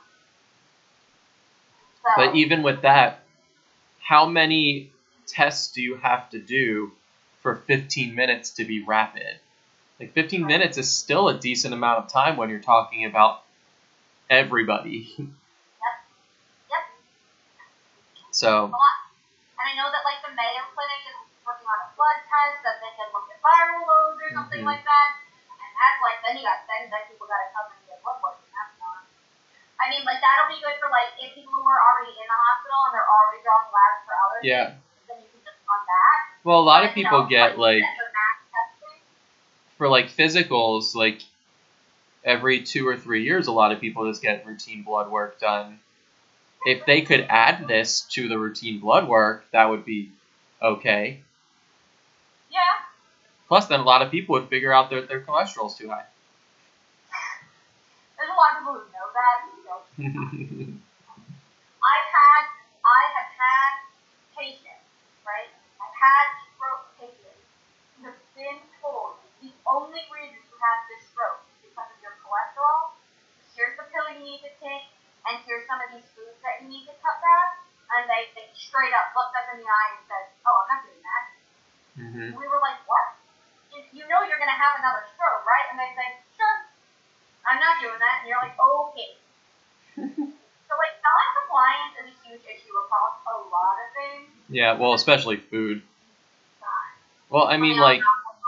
Speaker 2: So,
Speaker 1: but even with that, how many tests do you have to do for fifteen minutes to be rapid? Like fifteen minutes is still a decent amount of time when you're talking about everybody.
Speaker 2: yep, yep,
Speaker 1: So,
Speaker 2: a lot. And I know that like the Mayo Clinic is working on a blood test that they can look at viral loads or something
Speaker 1: Mhm.
Speaker 2: like that. And that's like, then you got, then, then people gotta come and get blood work, and that's not. I mean, like that'll be good for like if people who are already in the hospital and they're already drawing labs for allergies.
Speaker 1: yeah.
Speaker 2: Then you can just run that.
Speaker 1: Well, a lot of
Speaker 2: But, you
Speaker 1: people
Speaker 2: know,
Speaker 1: get like
Speaker 2: the mass testing.
Speaker 1: for like physicals, like every two or three years, a lot of people just get routine blood work done. If they could add this to the routine blood work, that would be okay.
Speaker 2: Yeah.
Speaker 1: Plus, then a lot of people would figure out that their cholesterol's too high.
Speaker 2: There's a lot of people who know that. Who don't. I've had, I have had patients, right? I've had stroke patients who have been told the only reason you have this stroke is because of your cholesterol. Here's the pill you need to take, and here's some of these foods that you need to cut back. And they, they straight up looked us in the eye and said, "Oh, I'm not doing that."
Speaker 1: Mm-hmm.
Speaker 2: We were like, "What? You, you know you're going to have another stroke, right?" And they said, "Sure, I'm not doing that." And you're like, "Okay." So, like, non-compliance is a huge issue across a lot of things.
Speaker 1: Yeah, well, especially food. Well, I mean, like,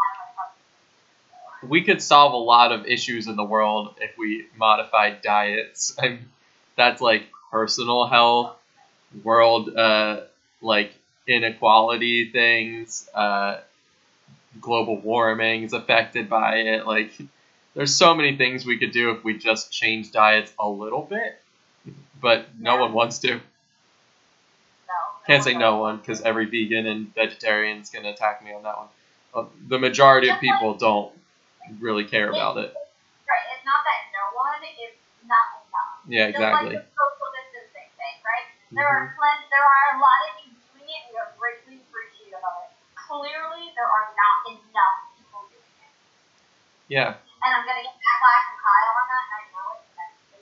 Speaker 1: we could solve a lot of issues in the world if we modified diets. I mean, that's, like, personal health, world, uh, like, inequality things, uh, global warming is affected by it. Like, there's so many things we could do if we just change diets a little bit. But no one wants to.
Speaker 2: No.
Speaker 1: Can't say no one, because every vegan and vegetarian is going to attack me on that one. Uh, the majority of people don't really care about it.
Speaker 2: Right, it's not that no one, it's not enough.
Speaker 1: Yeah, exactly.
Speaker 2: Just like the social distancing thing, right? There
Speaker 1: Mhm.
Speaker 2: are plenty, there are a lot of you doing it, and we are greatly appreciative of it. Clearly, there are not enough people doing it.
Speaker 1: Yeah.
Speaker 2: And I'm going to get backlash from Kyle on that, and I know it.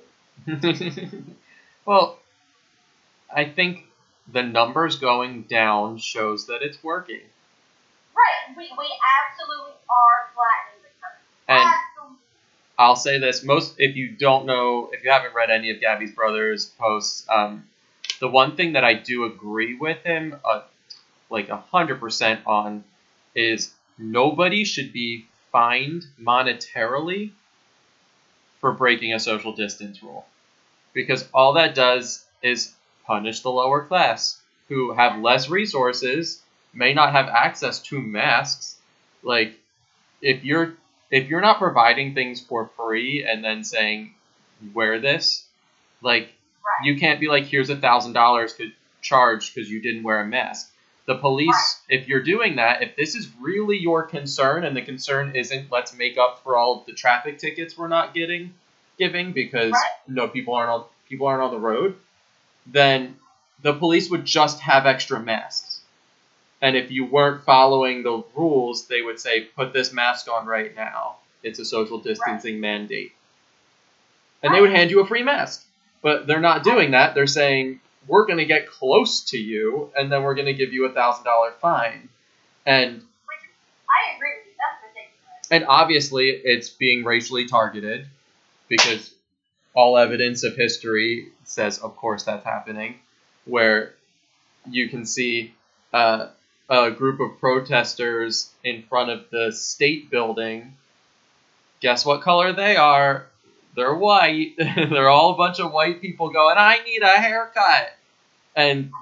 Speaker 1: Well, I think the numbers going down shows that it's working.
Speaker 2: Right, we, we absolutely are flattening the curve.
Speaker 1: And
Speaker 2: Absolutely.
Speaker 1: I'll say this, most, if you don't know, if you haven't read any of Gabby's Brothers' posts, um, the one thing that I do agree with him, uh, like one hundred percent on, is nobody should be fined monetarily for breaking a social distance rule. Because all that does is punish the lower class, who have less resources, may not have access to masks. Like, if you're if you're not providing things for free and then saying, wear this, like,
Speaker 2: Right.
Speaker 1: you can't be like, here's a thousand dollars to charge because you didn't wear a mask. The police, if you're doing that, if this is really your concern, and the concern isn't let's make up for all of the traffic tickets we're not getting giving because
Speaker 2: Right.
Speaker 1: no people aren't on people aren't on the road, then the police would just have extra masks. And if you weren't following the rules, they would say, put this mask on right now. It's a social distancing right. mandate. And right. they would hand you a free mask. But they're not doing that. They're saying, we're going to get close to you, and then we're going to give you a one thousand dollars fine. And
Speaker 2: Which, I agree with you. That's ridiculous.
Speaker 1: And obviously, it's being racially targeted, because all evidence of history says, of course, that's happening, where you can see uh, a group of protesters in front of the state building. Guess what color they are? They're white. They're all a bunch of white people going, I need a haircut. And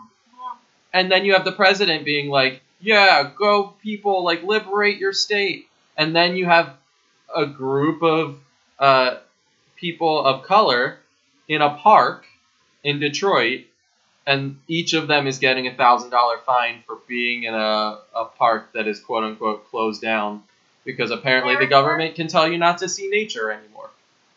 Speaker 1: and then you have the president being like, yeah, go people, like, liberate your state. And then you have a group of uh, people of color in a park in Detroit, and each of them is getting a one thousand dollars fine for being in a, a park that is quote-unquote closed down, because apparently the government can tell you not to see nature anymore.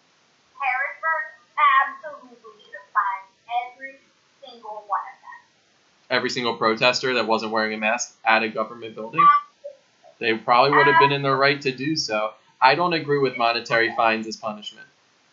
Speaker 2: Harrisburg absolutely should have fined every single one of them.
Speaker 1: Every single protester that wasn't wearing a mask at a government building? They probably would have been in their right to do so. I don't agree with monetary fines as punishment.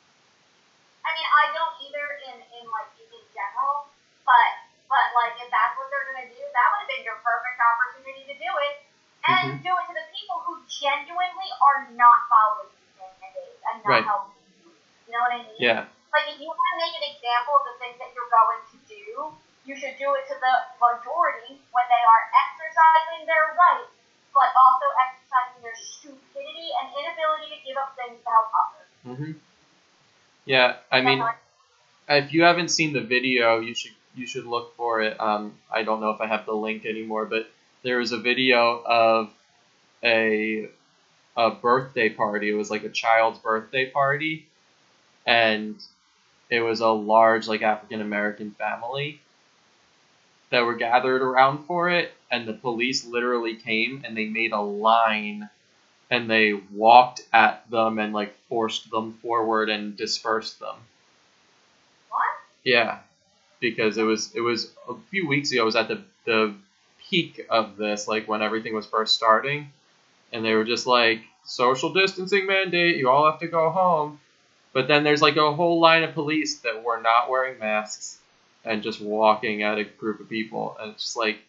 Speaker 2: I mean, I don't either in, in like, in general, but, but like, if that's what they're going to do, that would have been your perfect opportunity to do it, and mm-hmm. do it to the people who genuinely are not following these mandates and not
Speaker 1: right.
Speaker 2: helping you. You know what I mean?
Speaker 1: Yeah.
Speaker 2: Like, if you want to make an example of the things that you're going to do, you should do it to the majority when they are exercising their rights, but also exercising their stupidity and inability to give up things to help others.
Speaker 1: Mm-hmm. Yeah, I mean, if you haven't seen the video, you should you should look for it. Um, I don't know if I have the link anymore, but there was a video of a a birthday party. It was like a child's birthday party, and it was a large like African American family that were gathered around for it, and the police literally came and they made a line and they walked at them and like forced them forward and dispersed them.
Speaker 2: What?
Speaker 1: Yeah, because it was it was a few weeks ago. It was at the the peak of this, like when everything was first starting, and they were just like, social distancing mandate, you all have to go home. But then there's like a whole line of police that were not wearing masks and just walking at a group of people, and it's just like,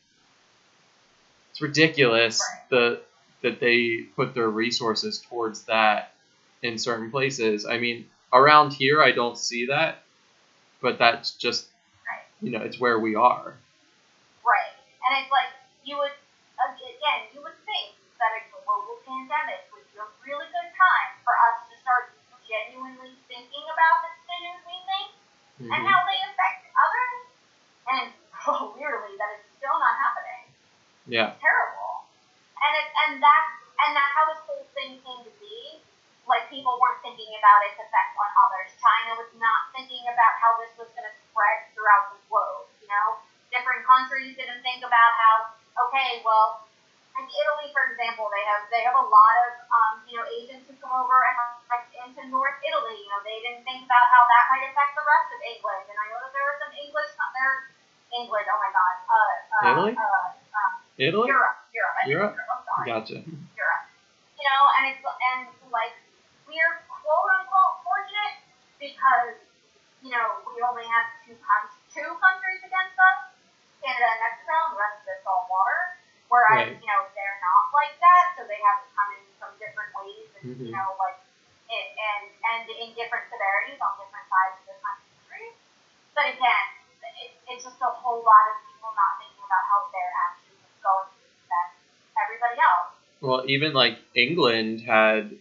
Speaker 1: it's ridiculous the that they put their resources towards that in certain places. I mean, around here I don't see that, but that's just, you know, it's where we are.
Speaker 2: Right. And it's like, you would, again, you would think that a global pandemic would be a really good time for us to start genuinely thinking about the decisions we make
Speaker 1: Mm-hmm.
Speaker 2: and how they affect others. And clearly that is still not happening.
Speaker 1: Yeah.
Speaker 2: It's terrible. And it, and that and that's how this whole thing came to be. Like, people weren't thinking about its effect on others. China was not thinking about how this was going to spread throughout the globe. You know, different countries didn't think about how, okay, well, in Italy, for example, they have they have a lot of um, you know, Asians who come over and like into North Italy. You know, they didn't think about how that might affect the rest of England. And I know that there were some English there, England. Oh my God. Uh, uh,
Speaker 1: Italy?
Speaker 2: Uh, uh,
Speaker 1: Italy?
Speaker 2: Europe. Europe. I think
Speaker 1: Europe?
Speaker 2: Europe. I'm sorry.
Speaker 1: Gotcha.
Speaker 2: Europe. You know, and it's and like, we're quote unquote fortunate because, you know, we only have two countries, two countries against us, Canada and Mexico, and the rest of it's all water. Whereas,
Speaker 1: Right.
Speaker 2: you know, they're not like that, so they have to come in from different ways, and
Speaker 1: Mhm.
Speaker 2: you know, like, it, and and in different severities on different sides of the country. But again, it, it's just a whole lot of people not thinking about how their actions are going to affect everybody else.
Speaker 1: Well, even like England had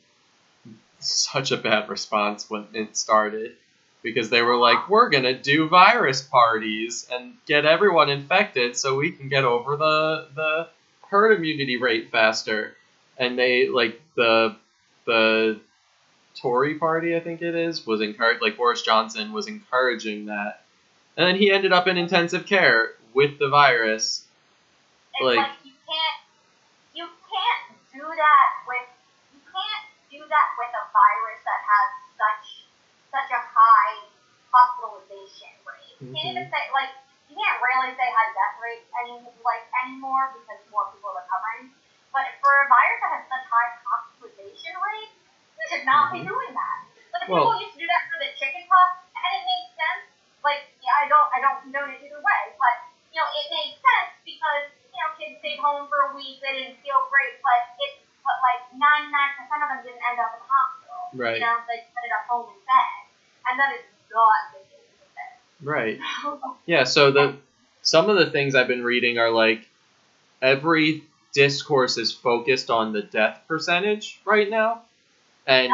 Speaker 1: such a bad response when it started, because they were like, we're gonna do virus parties and get everyone infected so we can get over the the herd immunity rate faster. And they, like, the the Tory party, I think it is, was encouraged, like Boris Johnson was encouraging that, and then he ended up in intensive care with the virus.
Speaker 2: It's
Speaker 1: Like,
Speaker 2: like, you can't you can't do that with you can't do that with a virus that has such such a high hospitalization rate. You can't even
Speaker 1: Mhm.
Speaker 2: say, like, you can't really say high death rate any like anymore because more people are recovering. But for a virus that has such high hospitalization rate, you should not be
Speaker 1: Mhm.
Speaker 2: doing that. Like,
Speaker 1: Well-
Speaker 2: people used to do that for the chicken pox, and it made sense. Like, yeah, I don't I don't condone it either way, but you know, it made sense because, you know, kids stayed home for a week, they didn't feel great, but it but like ninety-nine percent of them didn't end up in the hospital.
Speaker 1: Right.
Speaker 2: You know, they ended up home in bed. And that is not the case with this.
Speaker 1: Right. Yeah, so the some of the things I've been reading are like, every discourse is focused on the death percentage right now, and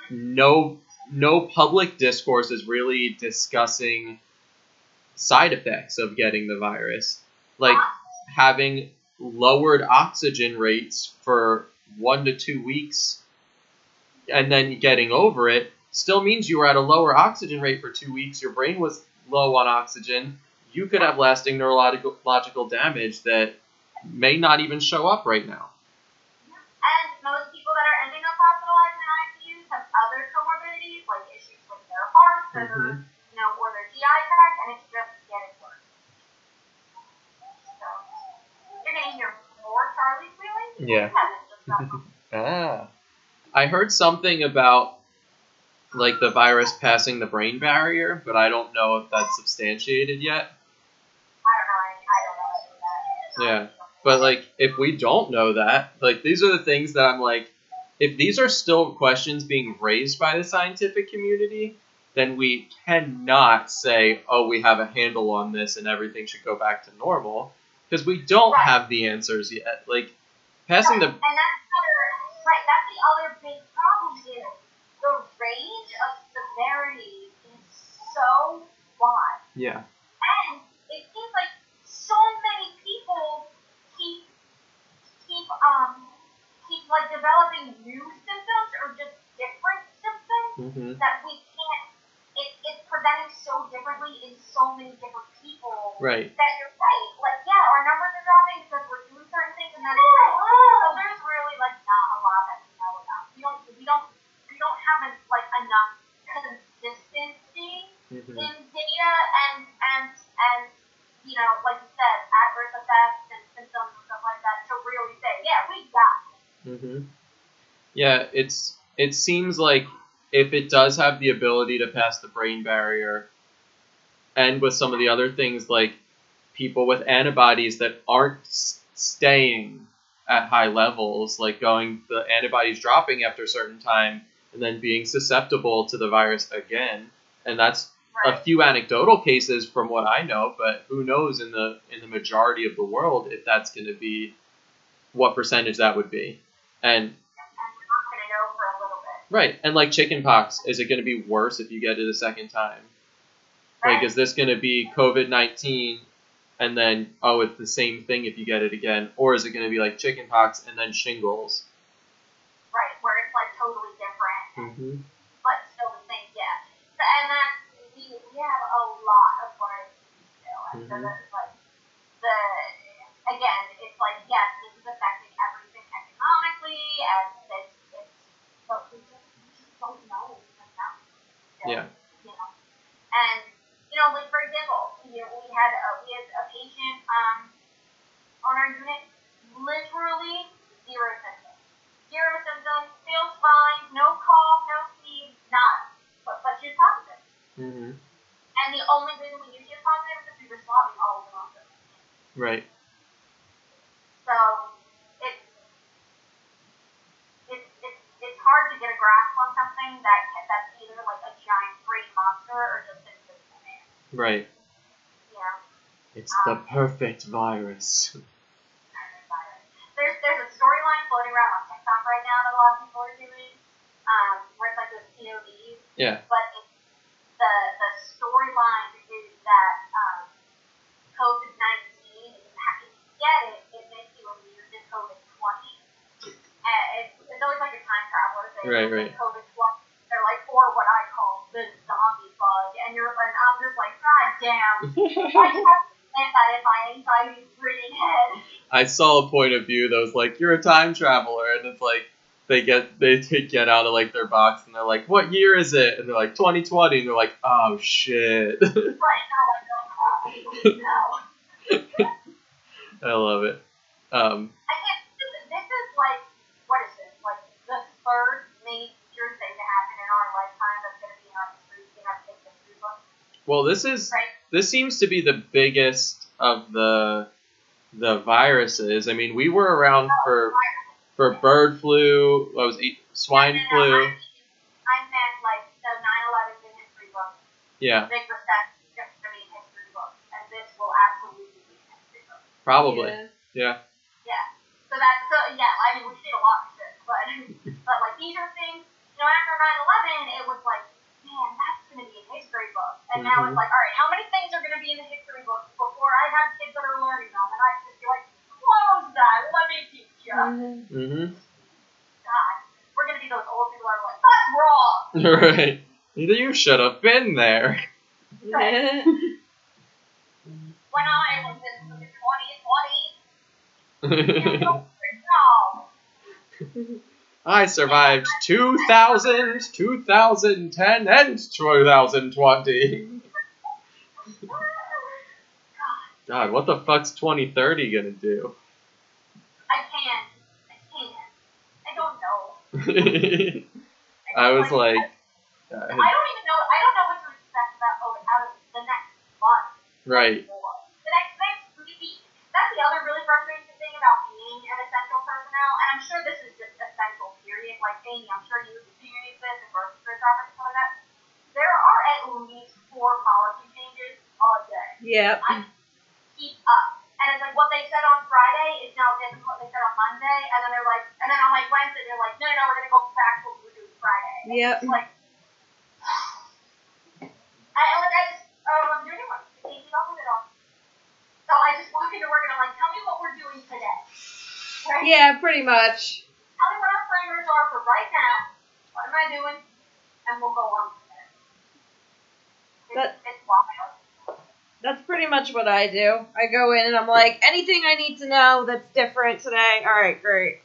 Speaker 1: no no public discourse is really discussing side effects of getting the virus. Like, having lowered oxygen rates for one to two weeks and then getting over it still means you were at a lower oxygen rate for two weeks, your brain was low on oxygen, you could have lasting neurological logical damage that may not even show up right now.
Speaker 2: And most people that are ending up hospitalized in I C Us have other comorbidities, like issues with their hearts, or their,
Speaker 1: Mhm.
Speaker 2: you know, or their G I tract, and it's just getting worse. So, you're gonna hear more Charlie squealing?
Speaker 1: Yeah.
Speaker 2: Just stop.
Speaker 1: Ah. I heard something about, like, the virus passing the brain barrier, but I don't know if that's substantiated yet.
Speaker 2: I don't know. I, I don't know any of that.
Speaker 1: Yeah. But, like, if we don't know that, like, these are the things that I'm like, if these are still questions being raised by the scientific community, then we cannot say, oh, we have a handle on this and everything should go back to normal, because we don't
Speaker 2: Right.
Speaker 1: have the answers yet. Like, passing the...
Speaker 2: And that's other, right, that's the other big problem is the range of severity is so wide.
Speaker 1: Yeah.
Speaker 2: And it seems like so many people keep keep um keep like developing new
Speaker 1: Mm-hmm.
Speaker 2: that we can't. It, it's presenting so differently in so many different people.
Speaker 1: Right.
Speaker 2: That you're right. Like, yeah, our numbers are dropping because we're doing certain things, and that's great. So there's really like not a lot that we know about. We don't. We don't. We don't have a, like enough consistency
Speaker 1: Mm-hmm.
Speaker 2: in data and and and you know, like you said, adverse effects and symptoms and stuff like that to really say, yeah, we got it.
Speaker 1: Mm-hmm. Yeah, it's it seems like if it does have the ability to pass the brain barrier, and with some of the other things like people with antibodies that aren't s- staying at high levels, like going the antibodies dropping after a certain time and then being susceptible to the virus again, and that's a
Speaker 2: Right.
Speaker 1: few anecdotal cases from what I know, but who knows in the in the majority of the world if that's going to be what percentage that would be. And
Speaker 2: And we're not going to know for a little bit.
Speaker 1: right, and like chickenpox, is it going to be worse if you get it a second time? Like,
Speaker 2: Right.
Speaker 1: is this going to be COVID nineteen and then, oh, it's the same thing if you get it again? Or is it going to be like chickenpox and then shingles?
Speaker 2: Right, where it's like totally different,
Speaker 1: Mm-hmm.
Speaker 2: but still the same, yeah. So, and that's, we, we have a lot of work to do still. And so
Speaker 1: Mhm.
Speaker 2: that's like, the, again, it's like, yes, this is affecting everything economically, and it's, it's but we just, we just don't know enough still,
Speaker 1: Yeah.
Speaker 2: you know. And, you know, like, for example, you know, we had a, we had a patient um, on our unit, literally zero symptoms. Zero symptoms, feels fine, no cough, no sneeze, nada. But, but she was positive.
Speaker 1: Mm-hmm.
Speaker 2: And the only reason we knew she was positive is because we were swabbing all of them off.
Speaker 1: Right.
Speaker 2: So, it's, it's, it's, it's hard to get a grasp on something that that's either like a giant brain monster or just an invisible man.
Speaker 1: Right.
Speaker 2: You know?
Speaker 1: It's the perfect virus.
Speaker 2: There's there's a storyline floating around on TikTok right now that a lot of people are doing, um, where it's like those P O Vs.
Speaker 1: Yeah.
Speaker 2: But it's, the the storyline is that um, COVID nineteen, if you get it, it makes you immune to COVID twenty. And it's, it's always like a time traveler thing.
Speaker 1: Right,
Speaker 2: It's
Speaker 1: right.
Speaker 2: like COVID twenty. They're like, or what I call the zombie bug, and you're and I'm just like, God damn, why do you have to plant that in my anxiety-ridden head?
Speaker 1: I saw a point of view that was like, you're a time traveler, and it's like they get they get out of like their box and they're like, what year is it? And they're like twenty twenty, and they're like, oh shit.
Speaker 2: Right now, I don't know.
Speaker 1: I love it. Um,
Speaker 2: I can't. This is, this is like, what is this? Like the third major thing to happen in our lifetime that's going to be in our history, in our kids' history book,
Speaker 1: well, this is
Speaker 2: right?
Speaker 1: this seems to be the biggest of the the viruses. I mean, we were around for for bird flu. What was it? Swine
Speaker 2: no, no, no,
Speaker 1: flu.
Speaker 2: I, I meant like the nine eleven in history book.
Speaker 1: Yeah,
Speaker 2: The big recession is going to be in history books, and this will absolutely be in history books.
Speaker 1: probably.
Speaker 3: Yeah.
Speaker 1: Yeah.
Speaker 2: Yeah. So that, so yeah, I mean, we've seen a lot of shit, but, but like these are things, you know, after nine eleven, it was like, man, that's going to be in history books. And now
Speaker 1: Mhm.
Speaker 2: it's like, all right, how many things are going to be in the history books before I have kids that are learning them? And I can just be like, close that, let me teach you.
Speaker 3: Mm-hmm.
Speaker 1: Mm-hmm.
Speaker 2: God, we're going to be those old people that are like, that's wrong.
Speaker 1: Right. You should have been there.
Speaker 2: Right. When I was in twenty twenty, no.
Speaker 1: I survived two thousand, two thousand ten, and two thousand twenty. God, what the fuck's twenty thirty gonna do?
Speaker 2: I can't. I can't. I don't know.
Speaker 1: I was like,
Speaker 2: I don't even know. I don't know what to expect about oh, out of the next month.
Speaker 1: right.
Speaker 2: The next next week. That's the other really frustrating thing about being an essential personnel, and I'm sure this is just essential. Period. Like Amy, I'm sure you've experienced this in grocery store shopping and stuff like that. There are at least four policy changes a day.
Speaker 3: Yep.
Speaker 2: I keep up. And it's like what they said on Friday is now different what they said on Monday, and then they're like, and then on like Wednesday they're like, no, no, no, we're gonna go back to what we were doing Friday. And
Speaker 3: Yep.
Speaker 2: it's like, I like I just oh I'm doing it. Can't keep up with it all. So I just walk into work and I'm like, tell me what we're doing today. Right?
Speaker 3: Yeah, pretty much.
Speaker 2: Tell me what our parameters are for right now. What am I doing? And and we'll go on from there. It's,
Speaker 3: That-
Speaker 2: it's wild.
Speaker 3: That's pretty much what I do. I go in and I'm like, anything I need to know that's different today? All right, great.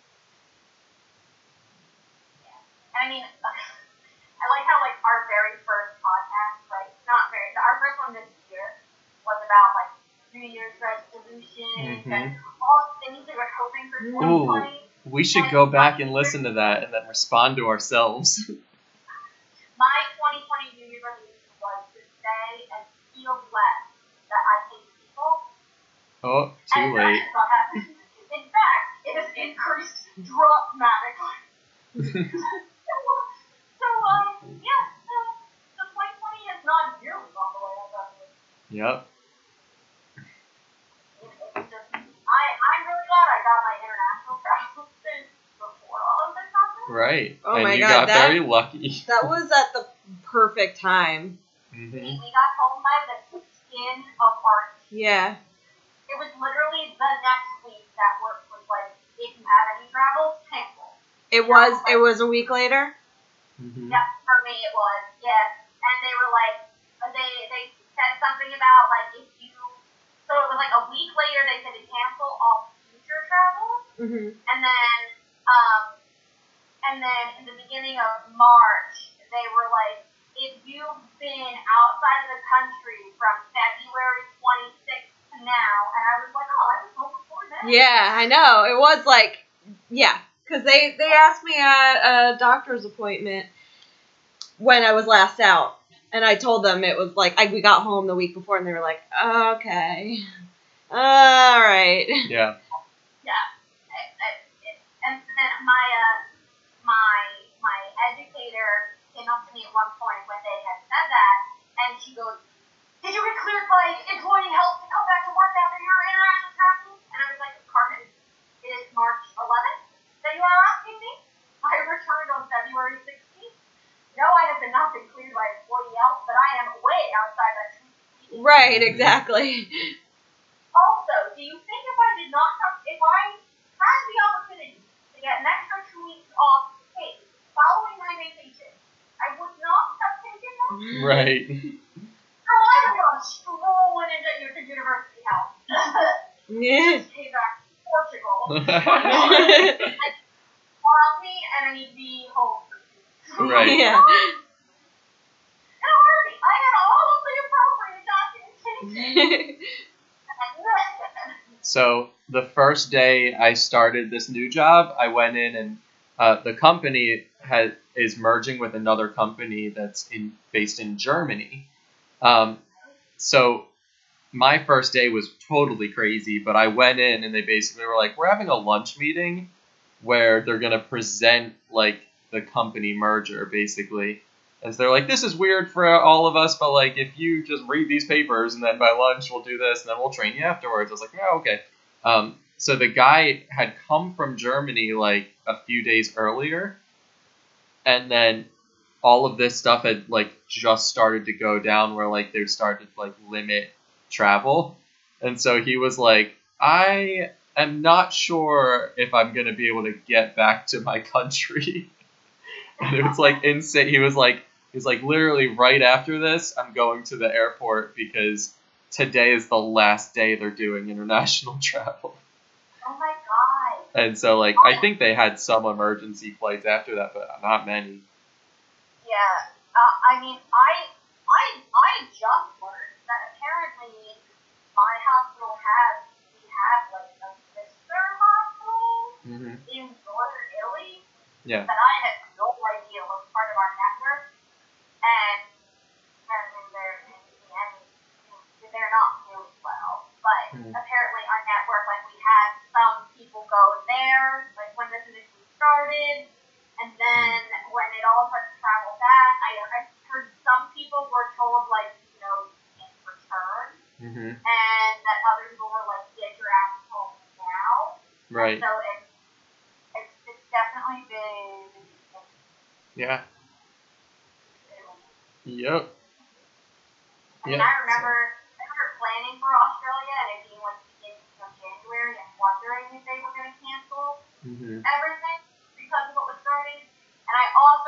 Speaker 2: I mean, I like how, like, our very first podcast, right? Not very, our first one this year was about, like, New Year's resolutions
Speaker 1: Mhm.
Speaker 2: and all the things we were hoping for twenty twenty.
Speaker 1: We should go back and listen to that and then respond to ourselves.
Speaker 2: My twenty twenty New Year's resolution was to say and feel less that I hate people.
Speaker 1: Oh, too
Speaker 2: and
Speaker 1: late.
Speaker 2: That is not happening. In fact, it has increased dramatically. So, um, yeah, so, so twenty twenty has not nearly gone the way I thought it would.
Speaker 1: Yep.
Speaker 2: It's just, I, I'm really glad I got my international travel stint before all of this happened.
Speaker 1: Right.
Speaker 3: Oh
Speaker 1: and
Speaker 3: my
Speaker 1: you
Speaker 3: God,
Speaker 1: got
Speaker 3: that-
Speaker 1: very lucky.
Speaker 3: That was at the perfect time.
Speaker 1: hmm
Speaker 2: We got home by the skin of our teeth.
Speaker 3: Yeah.
Speaker 2: It was literally the next week that work was like, if you have any travels, cancel.
Speaker 3: It was it was a week later.
Speaker 1: hmm
Speaker 2: Yeah, for me it was, yes. And they were like, they they said something about like if you, so it was like a week later they said to cancel all future travel,
Speaker 3: Mm-hmm.
Speaker 2: and then um, and then in the beginning of March they were like, if you've been outside of the country from February twenty-sixth to now, and I was like, oh, I was home before then.
Speaker 3: Yeah, I know. It was like, yeah, because they, they asked me at a doctor's appointment when I was last out. And I told them it was like, I, we got home the week before, and they were like, okay. All right.
Speaker 1: Yeah.
Speaker 2: Yeah. I, I, it, and then my uh, my my educator came up to me at one point when they had said that, and she goes, "Did you get cleared by employee health to come back to work after your international travel?" And I was like, "Carmen, it is March eleventh that you are asking me. I returned on February sixteenth. No, I have been not been cleared by employee health, but I am way outside that two weeks.
Speaker 3: Right, exactly.
Speaker 2: Also, do you think if I did not come, if I had the opportunity to get an extra two weeks off paid following my vacation, I would not have taken that?
Speaker 1: Right.
Speaker 2: Oh, I'm not strolling into your university house.
Speaker 3: Yeah.
Speaker 2: Just came back to Portugal. Call me and I need to be home for two weeks.
Speaker 1: Right.
Speaker 3: Yeah.
Speaker 2: In a heartbeat. I had all of the appropriate documentation.
Speaker 1: So the first day I started this new job, I went in and uh, the company had is merging with another company that's in based in Germany. Um, so my first day was totally crazy, but I went in and they basically were like, we're having a lunch meeting where they're gonna present like the company merger basically. And so they're like, this is weird for all of us, but like if you just read these papers and then by lunch we'll do this and then we'll train you afterwards. I was like, oh, okay. Um, so the guy had come from Germany like a few days earlier, and then all of this stuff had like just started to go down where like they started to like limit travel. And so he was like, I am not sure if I'm going to be able to get back to my country. And it was like insane. He was like, he was like, literally right after this, I'm going to the airport because today is the last day they're doing international travel.
Speaker 2: Oh my god.
Speaker 1: And so like, I think they had some emergency flights after that, but not many.
Speaker 2: Yeah. Uh, I mean, I, I, I just learned that apparently my hospital has, we have like a sister hospital
Speaker 1: Mm-hmm.
Speaker 2: in northern Italy
Speaker 1: Yeah.
Speaker 2: that I had no idea was part of our network, and and they're and they're not doing well. But
Speaker 1: Mhm.
Speaker 2: apparently our network, like we had some people go there, like when this initially started, and then when it all started to travel back, I, I heard some people were told like, you know, you can't return,
Speaker 1: Mm-hmm.
Speaker 2: and that other people were like, get your ass home now.
Speaker 1: Right.
Speaker 2: So it's it's it's definitely been.
Speaker 1: Yeah. Yep.
Speaker 2: I mean,
Speaker 1: Yeah,
Speaker 2: I remember, I remember planning for Australia and it being like the beginning of January and wondering if they were going to cancel
Speaker 1: Mm-hmm.
Speaker 2: everything because of what was starting. And I also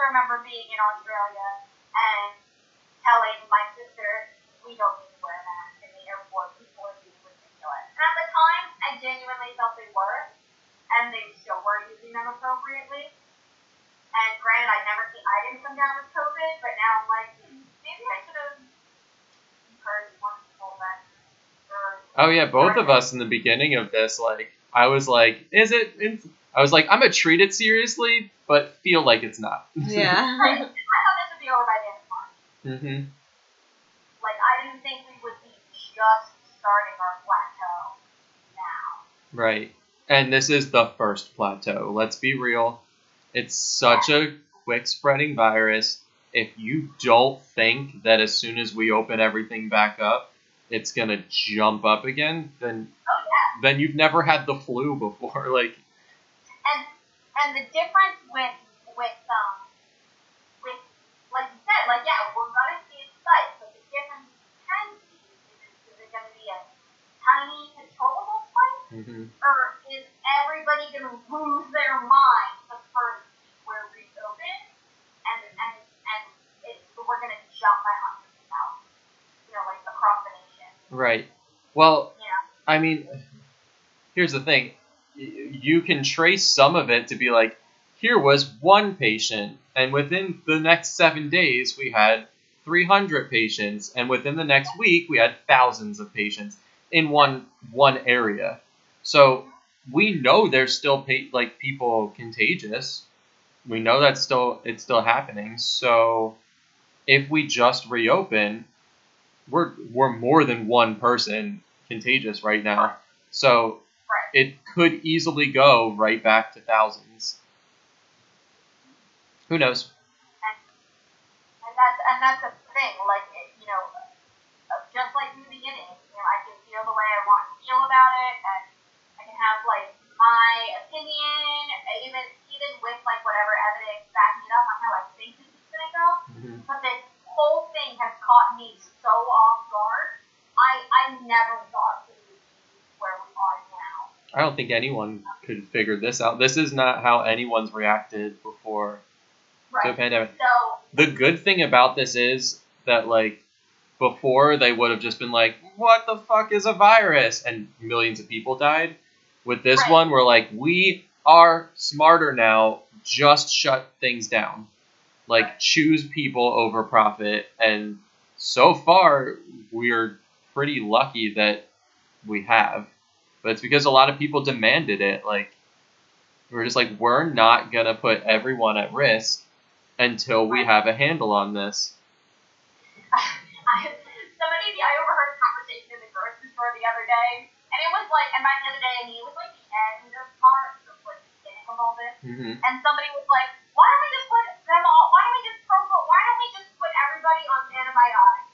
Speaker 2: remember being in Australia and telling my sister, we don't need to wear masks in the airport. People are being ridiculous. And at the time, I genuinely felt they were, and they still were using them appropriately. And granted, I never, I didn't come down with COVID, but now I'm like, hmm, maybe I should have encouraged more people that.
Speaker 1: Oh yeah, both of us in the beginning of this, like, I was like, is it? It's, I was like, I'm gonna treat it seriously, but feel like it's not.
Speaker 3: Yeah.
Speaker 2: Right. I thought this would be over by the end of March.
Speaker 1: Mm-hmm.
Speaker 2: Like, I didn't think we would be just starting our plateau now.
Speaker 1: Right. And this is the first plateau. Let's be real. It's such a quick spreading virus. If you don't think that as soon as we open everything back up, it's gonna jump up again, then
Speaker 2: Oh yeah.
Speaker 1: then you've never had the flu before. Like,
Speaker 2: And and the difference with with um with like you said, like yeah, we're gonna see it spike, but the difference can be is it, is it gonna be a tiny controllable spike,
Speaker 1: mm-hmm.
Speaker 2: or is everybody gonna lose their mind the first we're reopen, and and and it's we're gonna jump by hundreds of thousands, you know, like across the nation.
Speaker 1: Right. Well,
Speaker 2: Yeah.
Speaker 1: I mean, here's the thing. You can trace some of it to be like, here was one patient, and within the next seven days, we had three hundred patients, and within the next week, we had thousands of patients in one one area. So we know there's still pa- like people contagious. We know that's still it's still happening. So if we just reopen, we're we're more than one person contagious right now. So
Speaker 2: Right.
Speaker 1: it could easily go right back to thousands. Who knows?
Speaker 2: And, and that's and that's the thing, like it, you know, uh, just like in the beginning, you know, I can feel the way I want to feel about it, and I can have like my opinion, even even with like whatever evidence backing it up on how I think this is gonna go.
Speaker 1: Mm-hmm.
Speaker 2: But this whole thing has caught me so off guard. I I never thought we would be where we are now.
Speaker 1: I don't think anyone could figure this out. This is not how anyone's reacted before
Speaker 2: Right.
Speaker 1: to a pandemic.
Speaker 2: So
Speaker 1: The good thing about this is that, like, before they would have just been like, what the fuck is a virus? And millions of people died. With this
Speaker 2: Right.
Speaker 1: one, we're like, we are smarter now. Just shut things down. Like,
Speaker 2: Right.
Speaker 1: choose people over profit. And so far, we're pretty lucky that we have. But it's because a lot of people demanded it. Like, we're just like, we're not going to put everyone at risk until we have a handle on this.
Speaker 2: I, somebody, I overheard a conversation in the grocery store the other day, and it was like, and by the other day, I mean, it was like the end of March, so it was like the beginning of all this,
Speaker 1: Mm-hmm.
Speaker 2: and somebody was like, why don't we just put them all, why don't we just provo, why don't we just put everybody on antibiotics?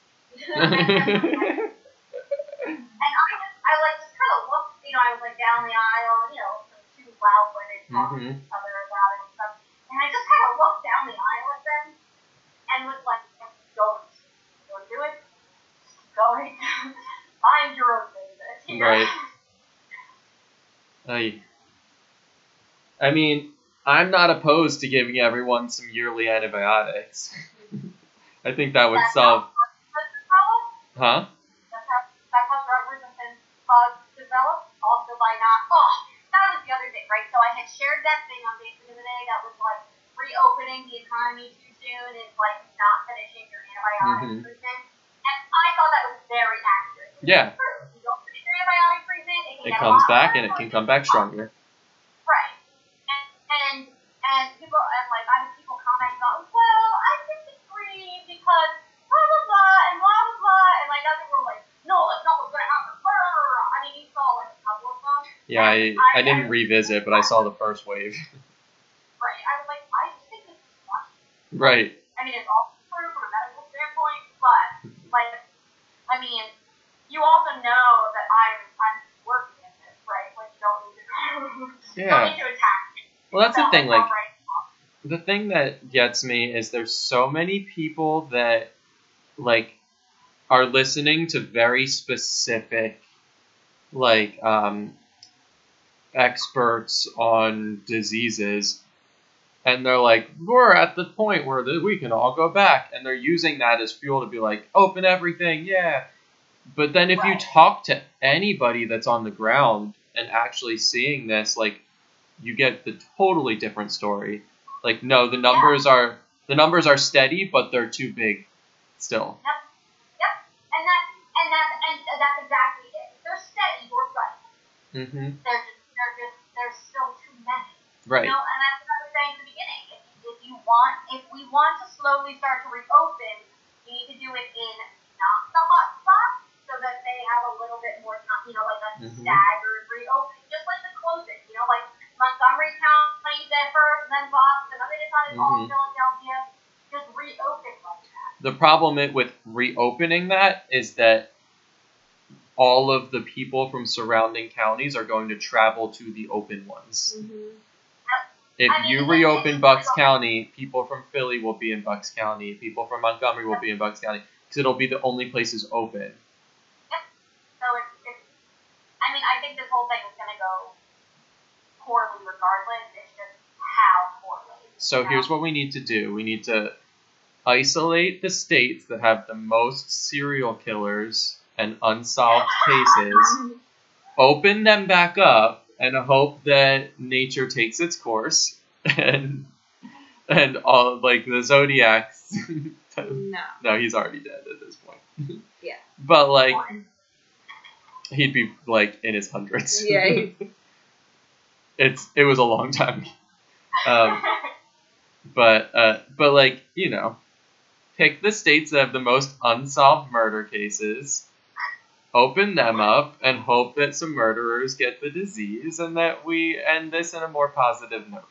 Speaker 2: And I just, I like just kind of looked, you know, I was like down the aisle, you know, two loud women talking
Speaker 1: Mhm.
Speaker 2: to each other about it and stuff, and I just kind of looked down the aisle at them, and was like, don't, don't do it, keep going, mind your own business, you know?
Speaker 1: Right. I, I mean, I'm not opposed to giving everyone some yearly antibiotics. I think that would
Speaker 2: That's
Speaker 1: solve.
Speaker 2: how drugs develop.
Speaker 1: Huh?
Speaker 2: That's how, that's how drug resistance bugs develop. Also by not, oh, that was the other thing, right? So I had shared that thing on Facebook the other day that was like, reopening the economy too soon is like not finishing your antibiotic
Speaker 1: Mhm.
Speaker 2: treatment. And I thought that was very accurate.
Speaker 1: Yeah.
Speaker 2: It's true. If you don't finish your antibiotic treatment, it can
Speaker 1: It
Speaker 2: get
Speaker 1: comes
Speaker 2: a lot
Speaker 1: back
Speaker 2: worse,
Speaker 1: and it
Speaker 2: or
Speaker 1: can
Speaker 2: it
Speaker 1: come back stronger.
Speaker 2: Right. And and and people and like I had people comment about, well, I disagree because blah blah blah and blah blah blah, and like other people were like, no, that's not what's gonna happen. Blah, blah, blah, blah. I mean, you saw like a couple of them.
Speaker 1: Yeah,
Speaker 2: And
Speaker 1: I, I didn't revisit, but I saw the first wave.
Speaker 2: Right. I was like, I just think this is funny.
Speaker 1: Right.
Speaker 2: I mean, it's all true from a medical standpoint, but like, I mean, you also know that I'm I'm working at this, right? Like, you don't need to,
Speaker 1: Yeah.
Speaker 2: don't need to attack me.
Speaker 1: Well, that's the
Speaker 2: So,
Speaker 1: thing, like,
Speaker 2: right.
Speaker 1: the thing that gets me is there's so many people that, like, are listening to very specific, like, um, experts on diseases And they're like, we're at the point where the, we can all go back. And they're using that as fuel to be like, open everything, yeah. But then if you
Speaker 2: Right.
Speaker 1: talk to anybody that's on the ground and actually seeing this, like, you get the totally different story. Like, no, the numbers are the numbers are steady, but they're too big still.
Speaker 2: Yep. Yep. And that and that and that's exactly it. They're steady, you're right.
Speaker 1: Mm-hmm.
Speaker 2: They're just they're just there's still too many.
Speaker 1: Right.
Speaker 2: You know, and that's what I was saying at the beginning. If you, if you want if we want to slowly start to reopen, you need to do it in not the hot spots so that they have a little bit more time, you know, like a
Speaker 1: Mhm.
Speaker 2: staggered reopening. Just like the closing, you know, like Montgomery County did first, then Boston, then they decided all
Speaker 1: Mhm.
Speaker 2: Philadelphia. Just reopen like that.
Speaker 1: The problem it- with reopening that is that all of the people from surrounding counties are going to travel to the open ones.
Speaker 3: Mhm.
Speaker 1: If
Speaker 2: I mean,
Speaker 1: you
Speaker 2: it's-
Speaker 1: reopen
Speaker 2: it's-
Speaker 1: Bucks County, people from Philly will be in Bucks County. People from Montgomery will be in Bucks County because it'll be the only places open.
Speaker 2: So it's, it's, I mean, I think this whole thing is going to go poorly regardless. It's just how poorly.
Speaker 1: So
Speaker 2: you know?
Speaker 1: here's what we need to do. We need to isolate the states that have the most serial killers and unsolved cases, open them back up, and hope that nature takes its course, and and all like the Zodiacs.
Speaker 3: No.
Speaker 1: No, he's already dead at this point.
Speaker 3: Yeah.
Speaker 1: But like, he'd be like in his hundreds.
Speaker 3: Yeah. He's,
Speaker 1: it's it was a long time. Um, but uh, but like you know, pick the states that have the most unsolved murder cases, open them up, and hope that some murderers get the disease, and that we end this in a more positive note.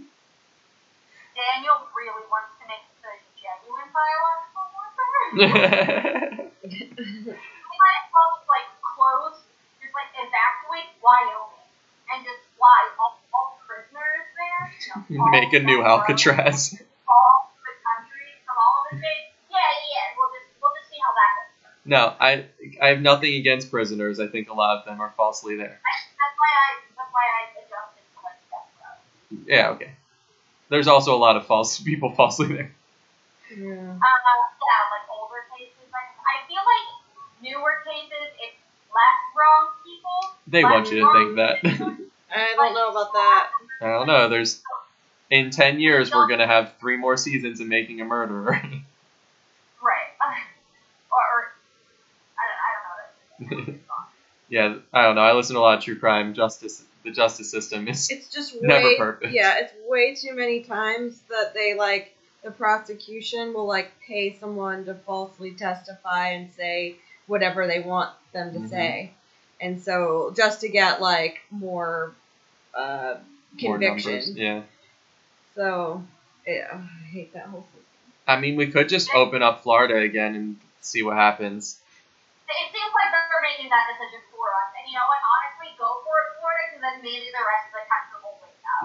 Speaker 2: Daniel really wants to make this a genuine biological warfare. We might as well just like close, just like evacuate Wyoming and just fly all, all prisoners there. You know, all
Speaker 1: Make a new
Speaker 2: that road,
Speaker 1: Alcatraz.
Speaker 2: all the countries from all of the states. Yeah, yeah. We'll just we'll just see how that goes.
Speaker 1: No, I I have nothing against prisoners. I think a lot of them are falsely there.
Speaker 2: That's why I that's why I adjusted to like that road.
Speaker 1: Yeah, okay. There's also a lot of false people falsely there.
Speaker 3: yeah.
Speaker 2: Uh, yeah, like older cases. Like I feel like newer cases, it's less wrong people.
Speaker 1: They
Speaker 2: less
Speaker 1: want you to
Speaker 2: wrong
Speaker 1: think that.
Speaker 2: people.
Speaker 3: I don't know about that.
Speaker 1: I don't know. There's in ten years we're gonna have three more seasons of Making a Murderer.
Speaker 2: Right. or, or I don't, I don't know.
Speaker 1: Yeah, I don't know. I listen to a lot of true crime. Justice, the justice system is
Speaker 3: It's just way,
Speaker 1: never perfect.
Speaker 3: Yeah, it's way too many times that they like the prosecution will like pay someone to falsely testify and say whatever they want them to
Speaker 1: Mhm.
Speaker 3: say, and so just to get like more uh,
Speaker 1: More
Speaker 3: conviction.
Speaker 1: numbers, yeah.
Speaker 3: So yeah, I hate that whole system.
Speaker 1: I mean, we could just open up Florida again and see what happens.
Speaker 2: It seems like they're making that decision for us. And you know what? Honestly, go for it, Florida, because then maybe the rest of the country will wake up.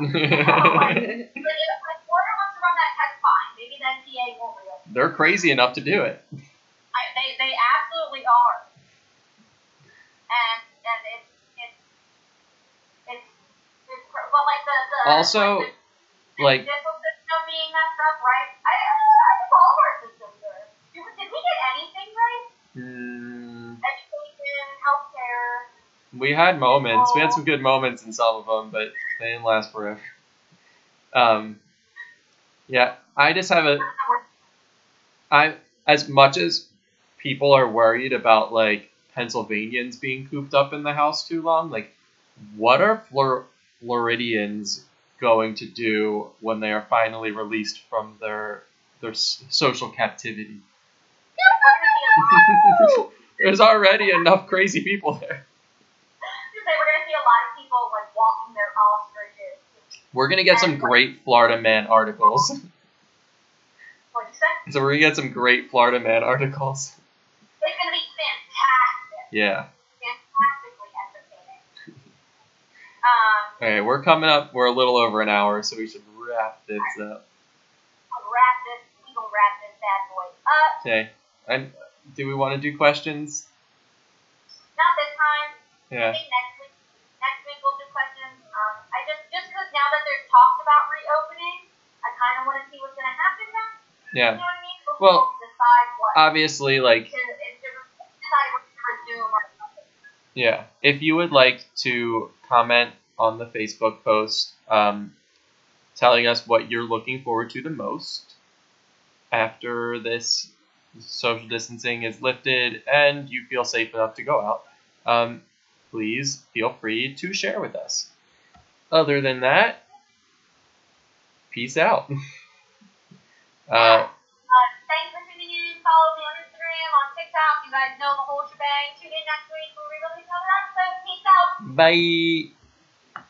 Speaker 2: But if, if Florida wants to run that test, fine. Maybe then P A won't reopen.
Speaker 1: They're crazy enough to do it.
Speaker 2: I, they, they absolutely are. And and it's it's it's, it's cr- but like the, the
Speaker 1: Also,
Speaker 2: like, the,
Speaker 1: like-
Speaker 2: the judicial system being messed up, right? I I think all of our systems are. Did, we- did we get anything right?
Speaker 1: Mm,
Speaker 2: Education, healthcare.
Speaker 1: we had moments. We had some good moments in some of them, but they didn't last forever. Um, yeah, I just have a. I as much as people are worried about like Pennsylvanians being cooped up in the house too long, like what are Flor- Floridians going to do when they are finally released from their their s- social captivity? There's already enough crazy people there.
Speaker 2: We're gonna see a lot of people like walking their ostriches.
Speaker 1: We're gonna get some great Florida Man articles.
Speaker 2: What'd you say?
Speaker 1: So we're gonna get some great Florida Man articles.
Speaker 2: It's gonna be fantastic.
Speaker 1: Yeah.
Speaker 2: Fantastically entertaining. Um,
Speaker 1: Okay, we're coming up. We're a little over an hour, so we should wrap this up.
Speaker 2: I'll wrap this. We gonna wrap this bad boy up.
Speaker 1: Okay. And do we want to do questions?
Speaker 2: Not this time. I
Speaker 1: Yeah.
Speaker 2: think next week. Next week we'll do questions. Um, I just just because now that there's talks about reopening, I
Speaker 1: Yeah.
Speaker 2: You know what I mean? Before
Speaker 1: Well,
Speaker 2: we decide what
Speaker 1: obviously, like,
Speaker 2: to, if to decide what to resume or something.
Speaker 1: yeah, if you would like to comment on the Facebook post, um, telling us what you're looking forward to the most after this social distancing is lifted and you feel safe enough to go out, um, please feel free to share with us. Other than that, peace out. uh,
Speaker 2: Uh, thanks for tuning in. Follow me on Instagram, on TikTok. You guys know the whole shebang. Tune in next week when we release another episode. Peace out.
Speaker 1: Bye.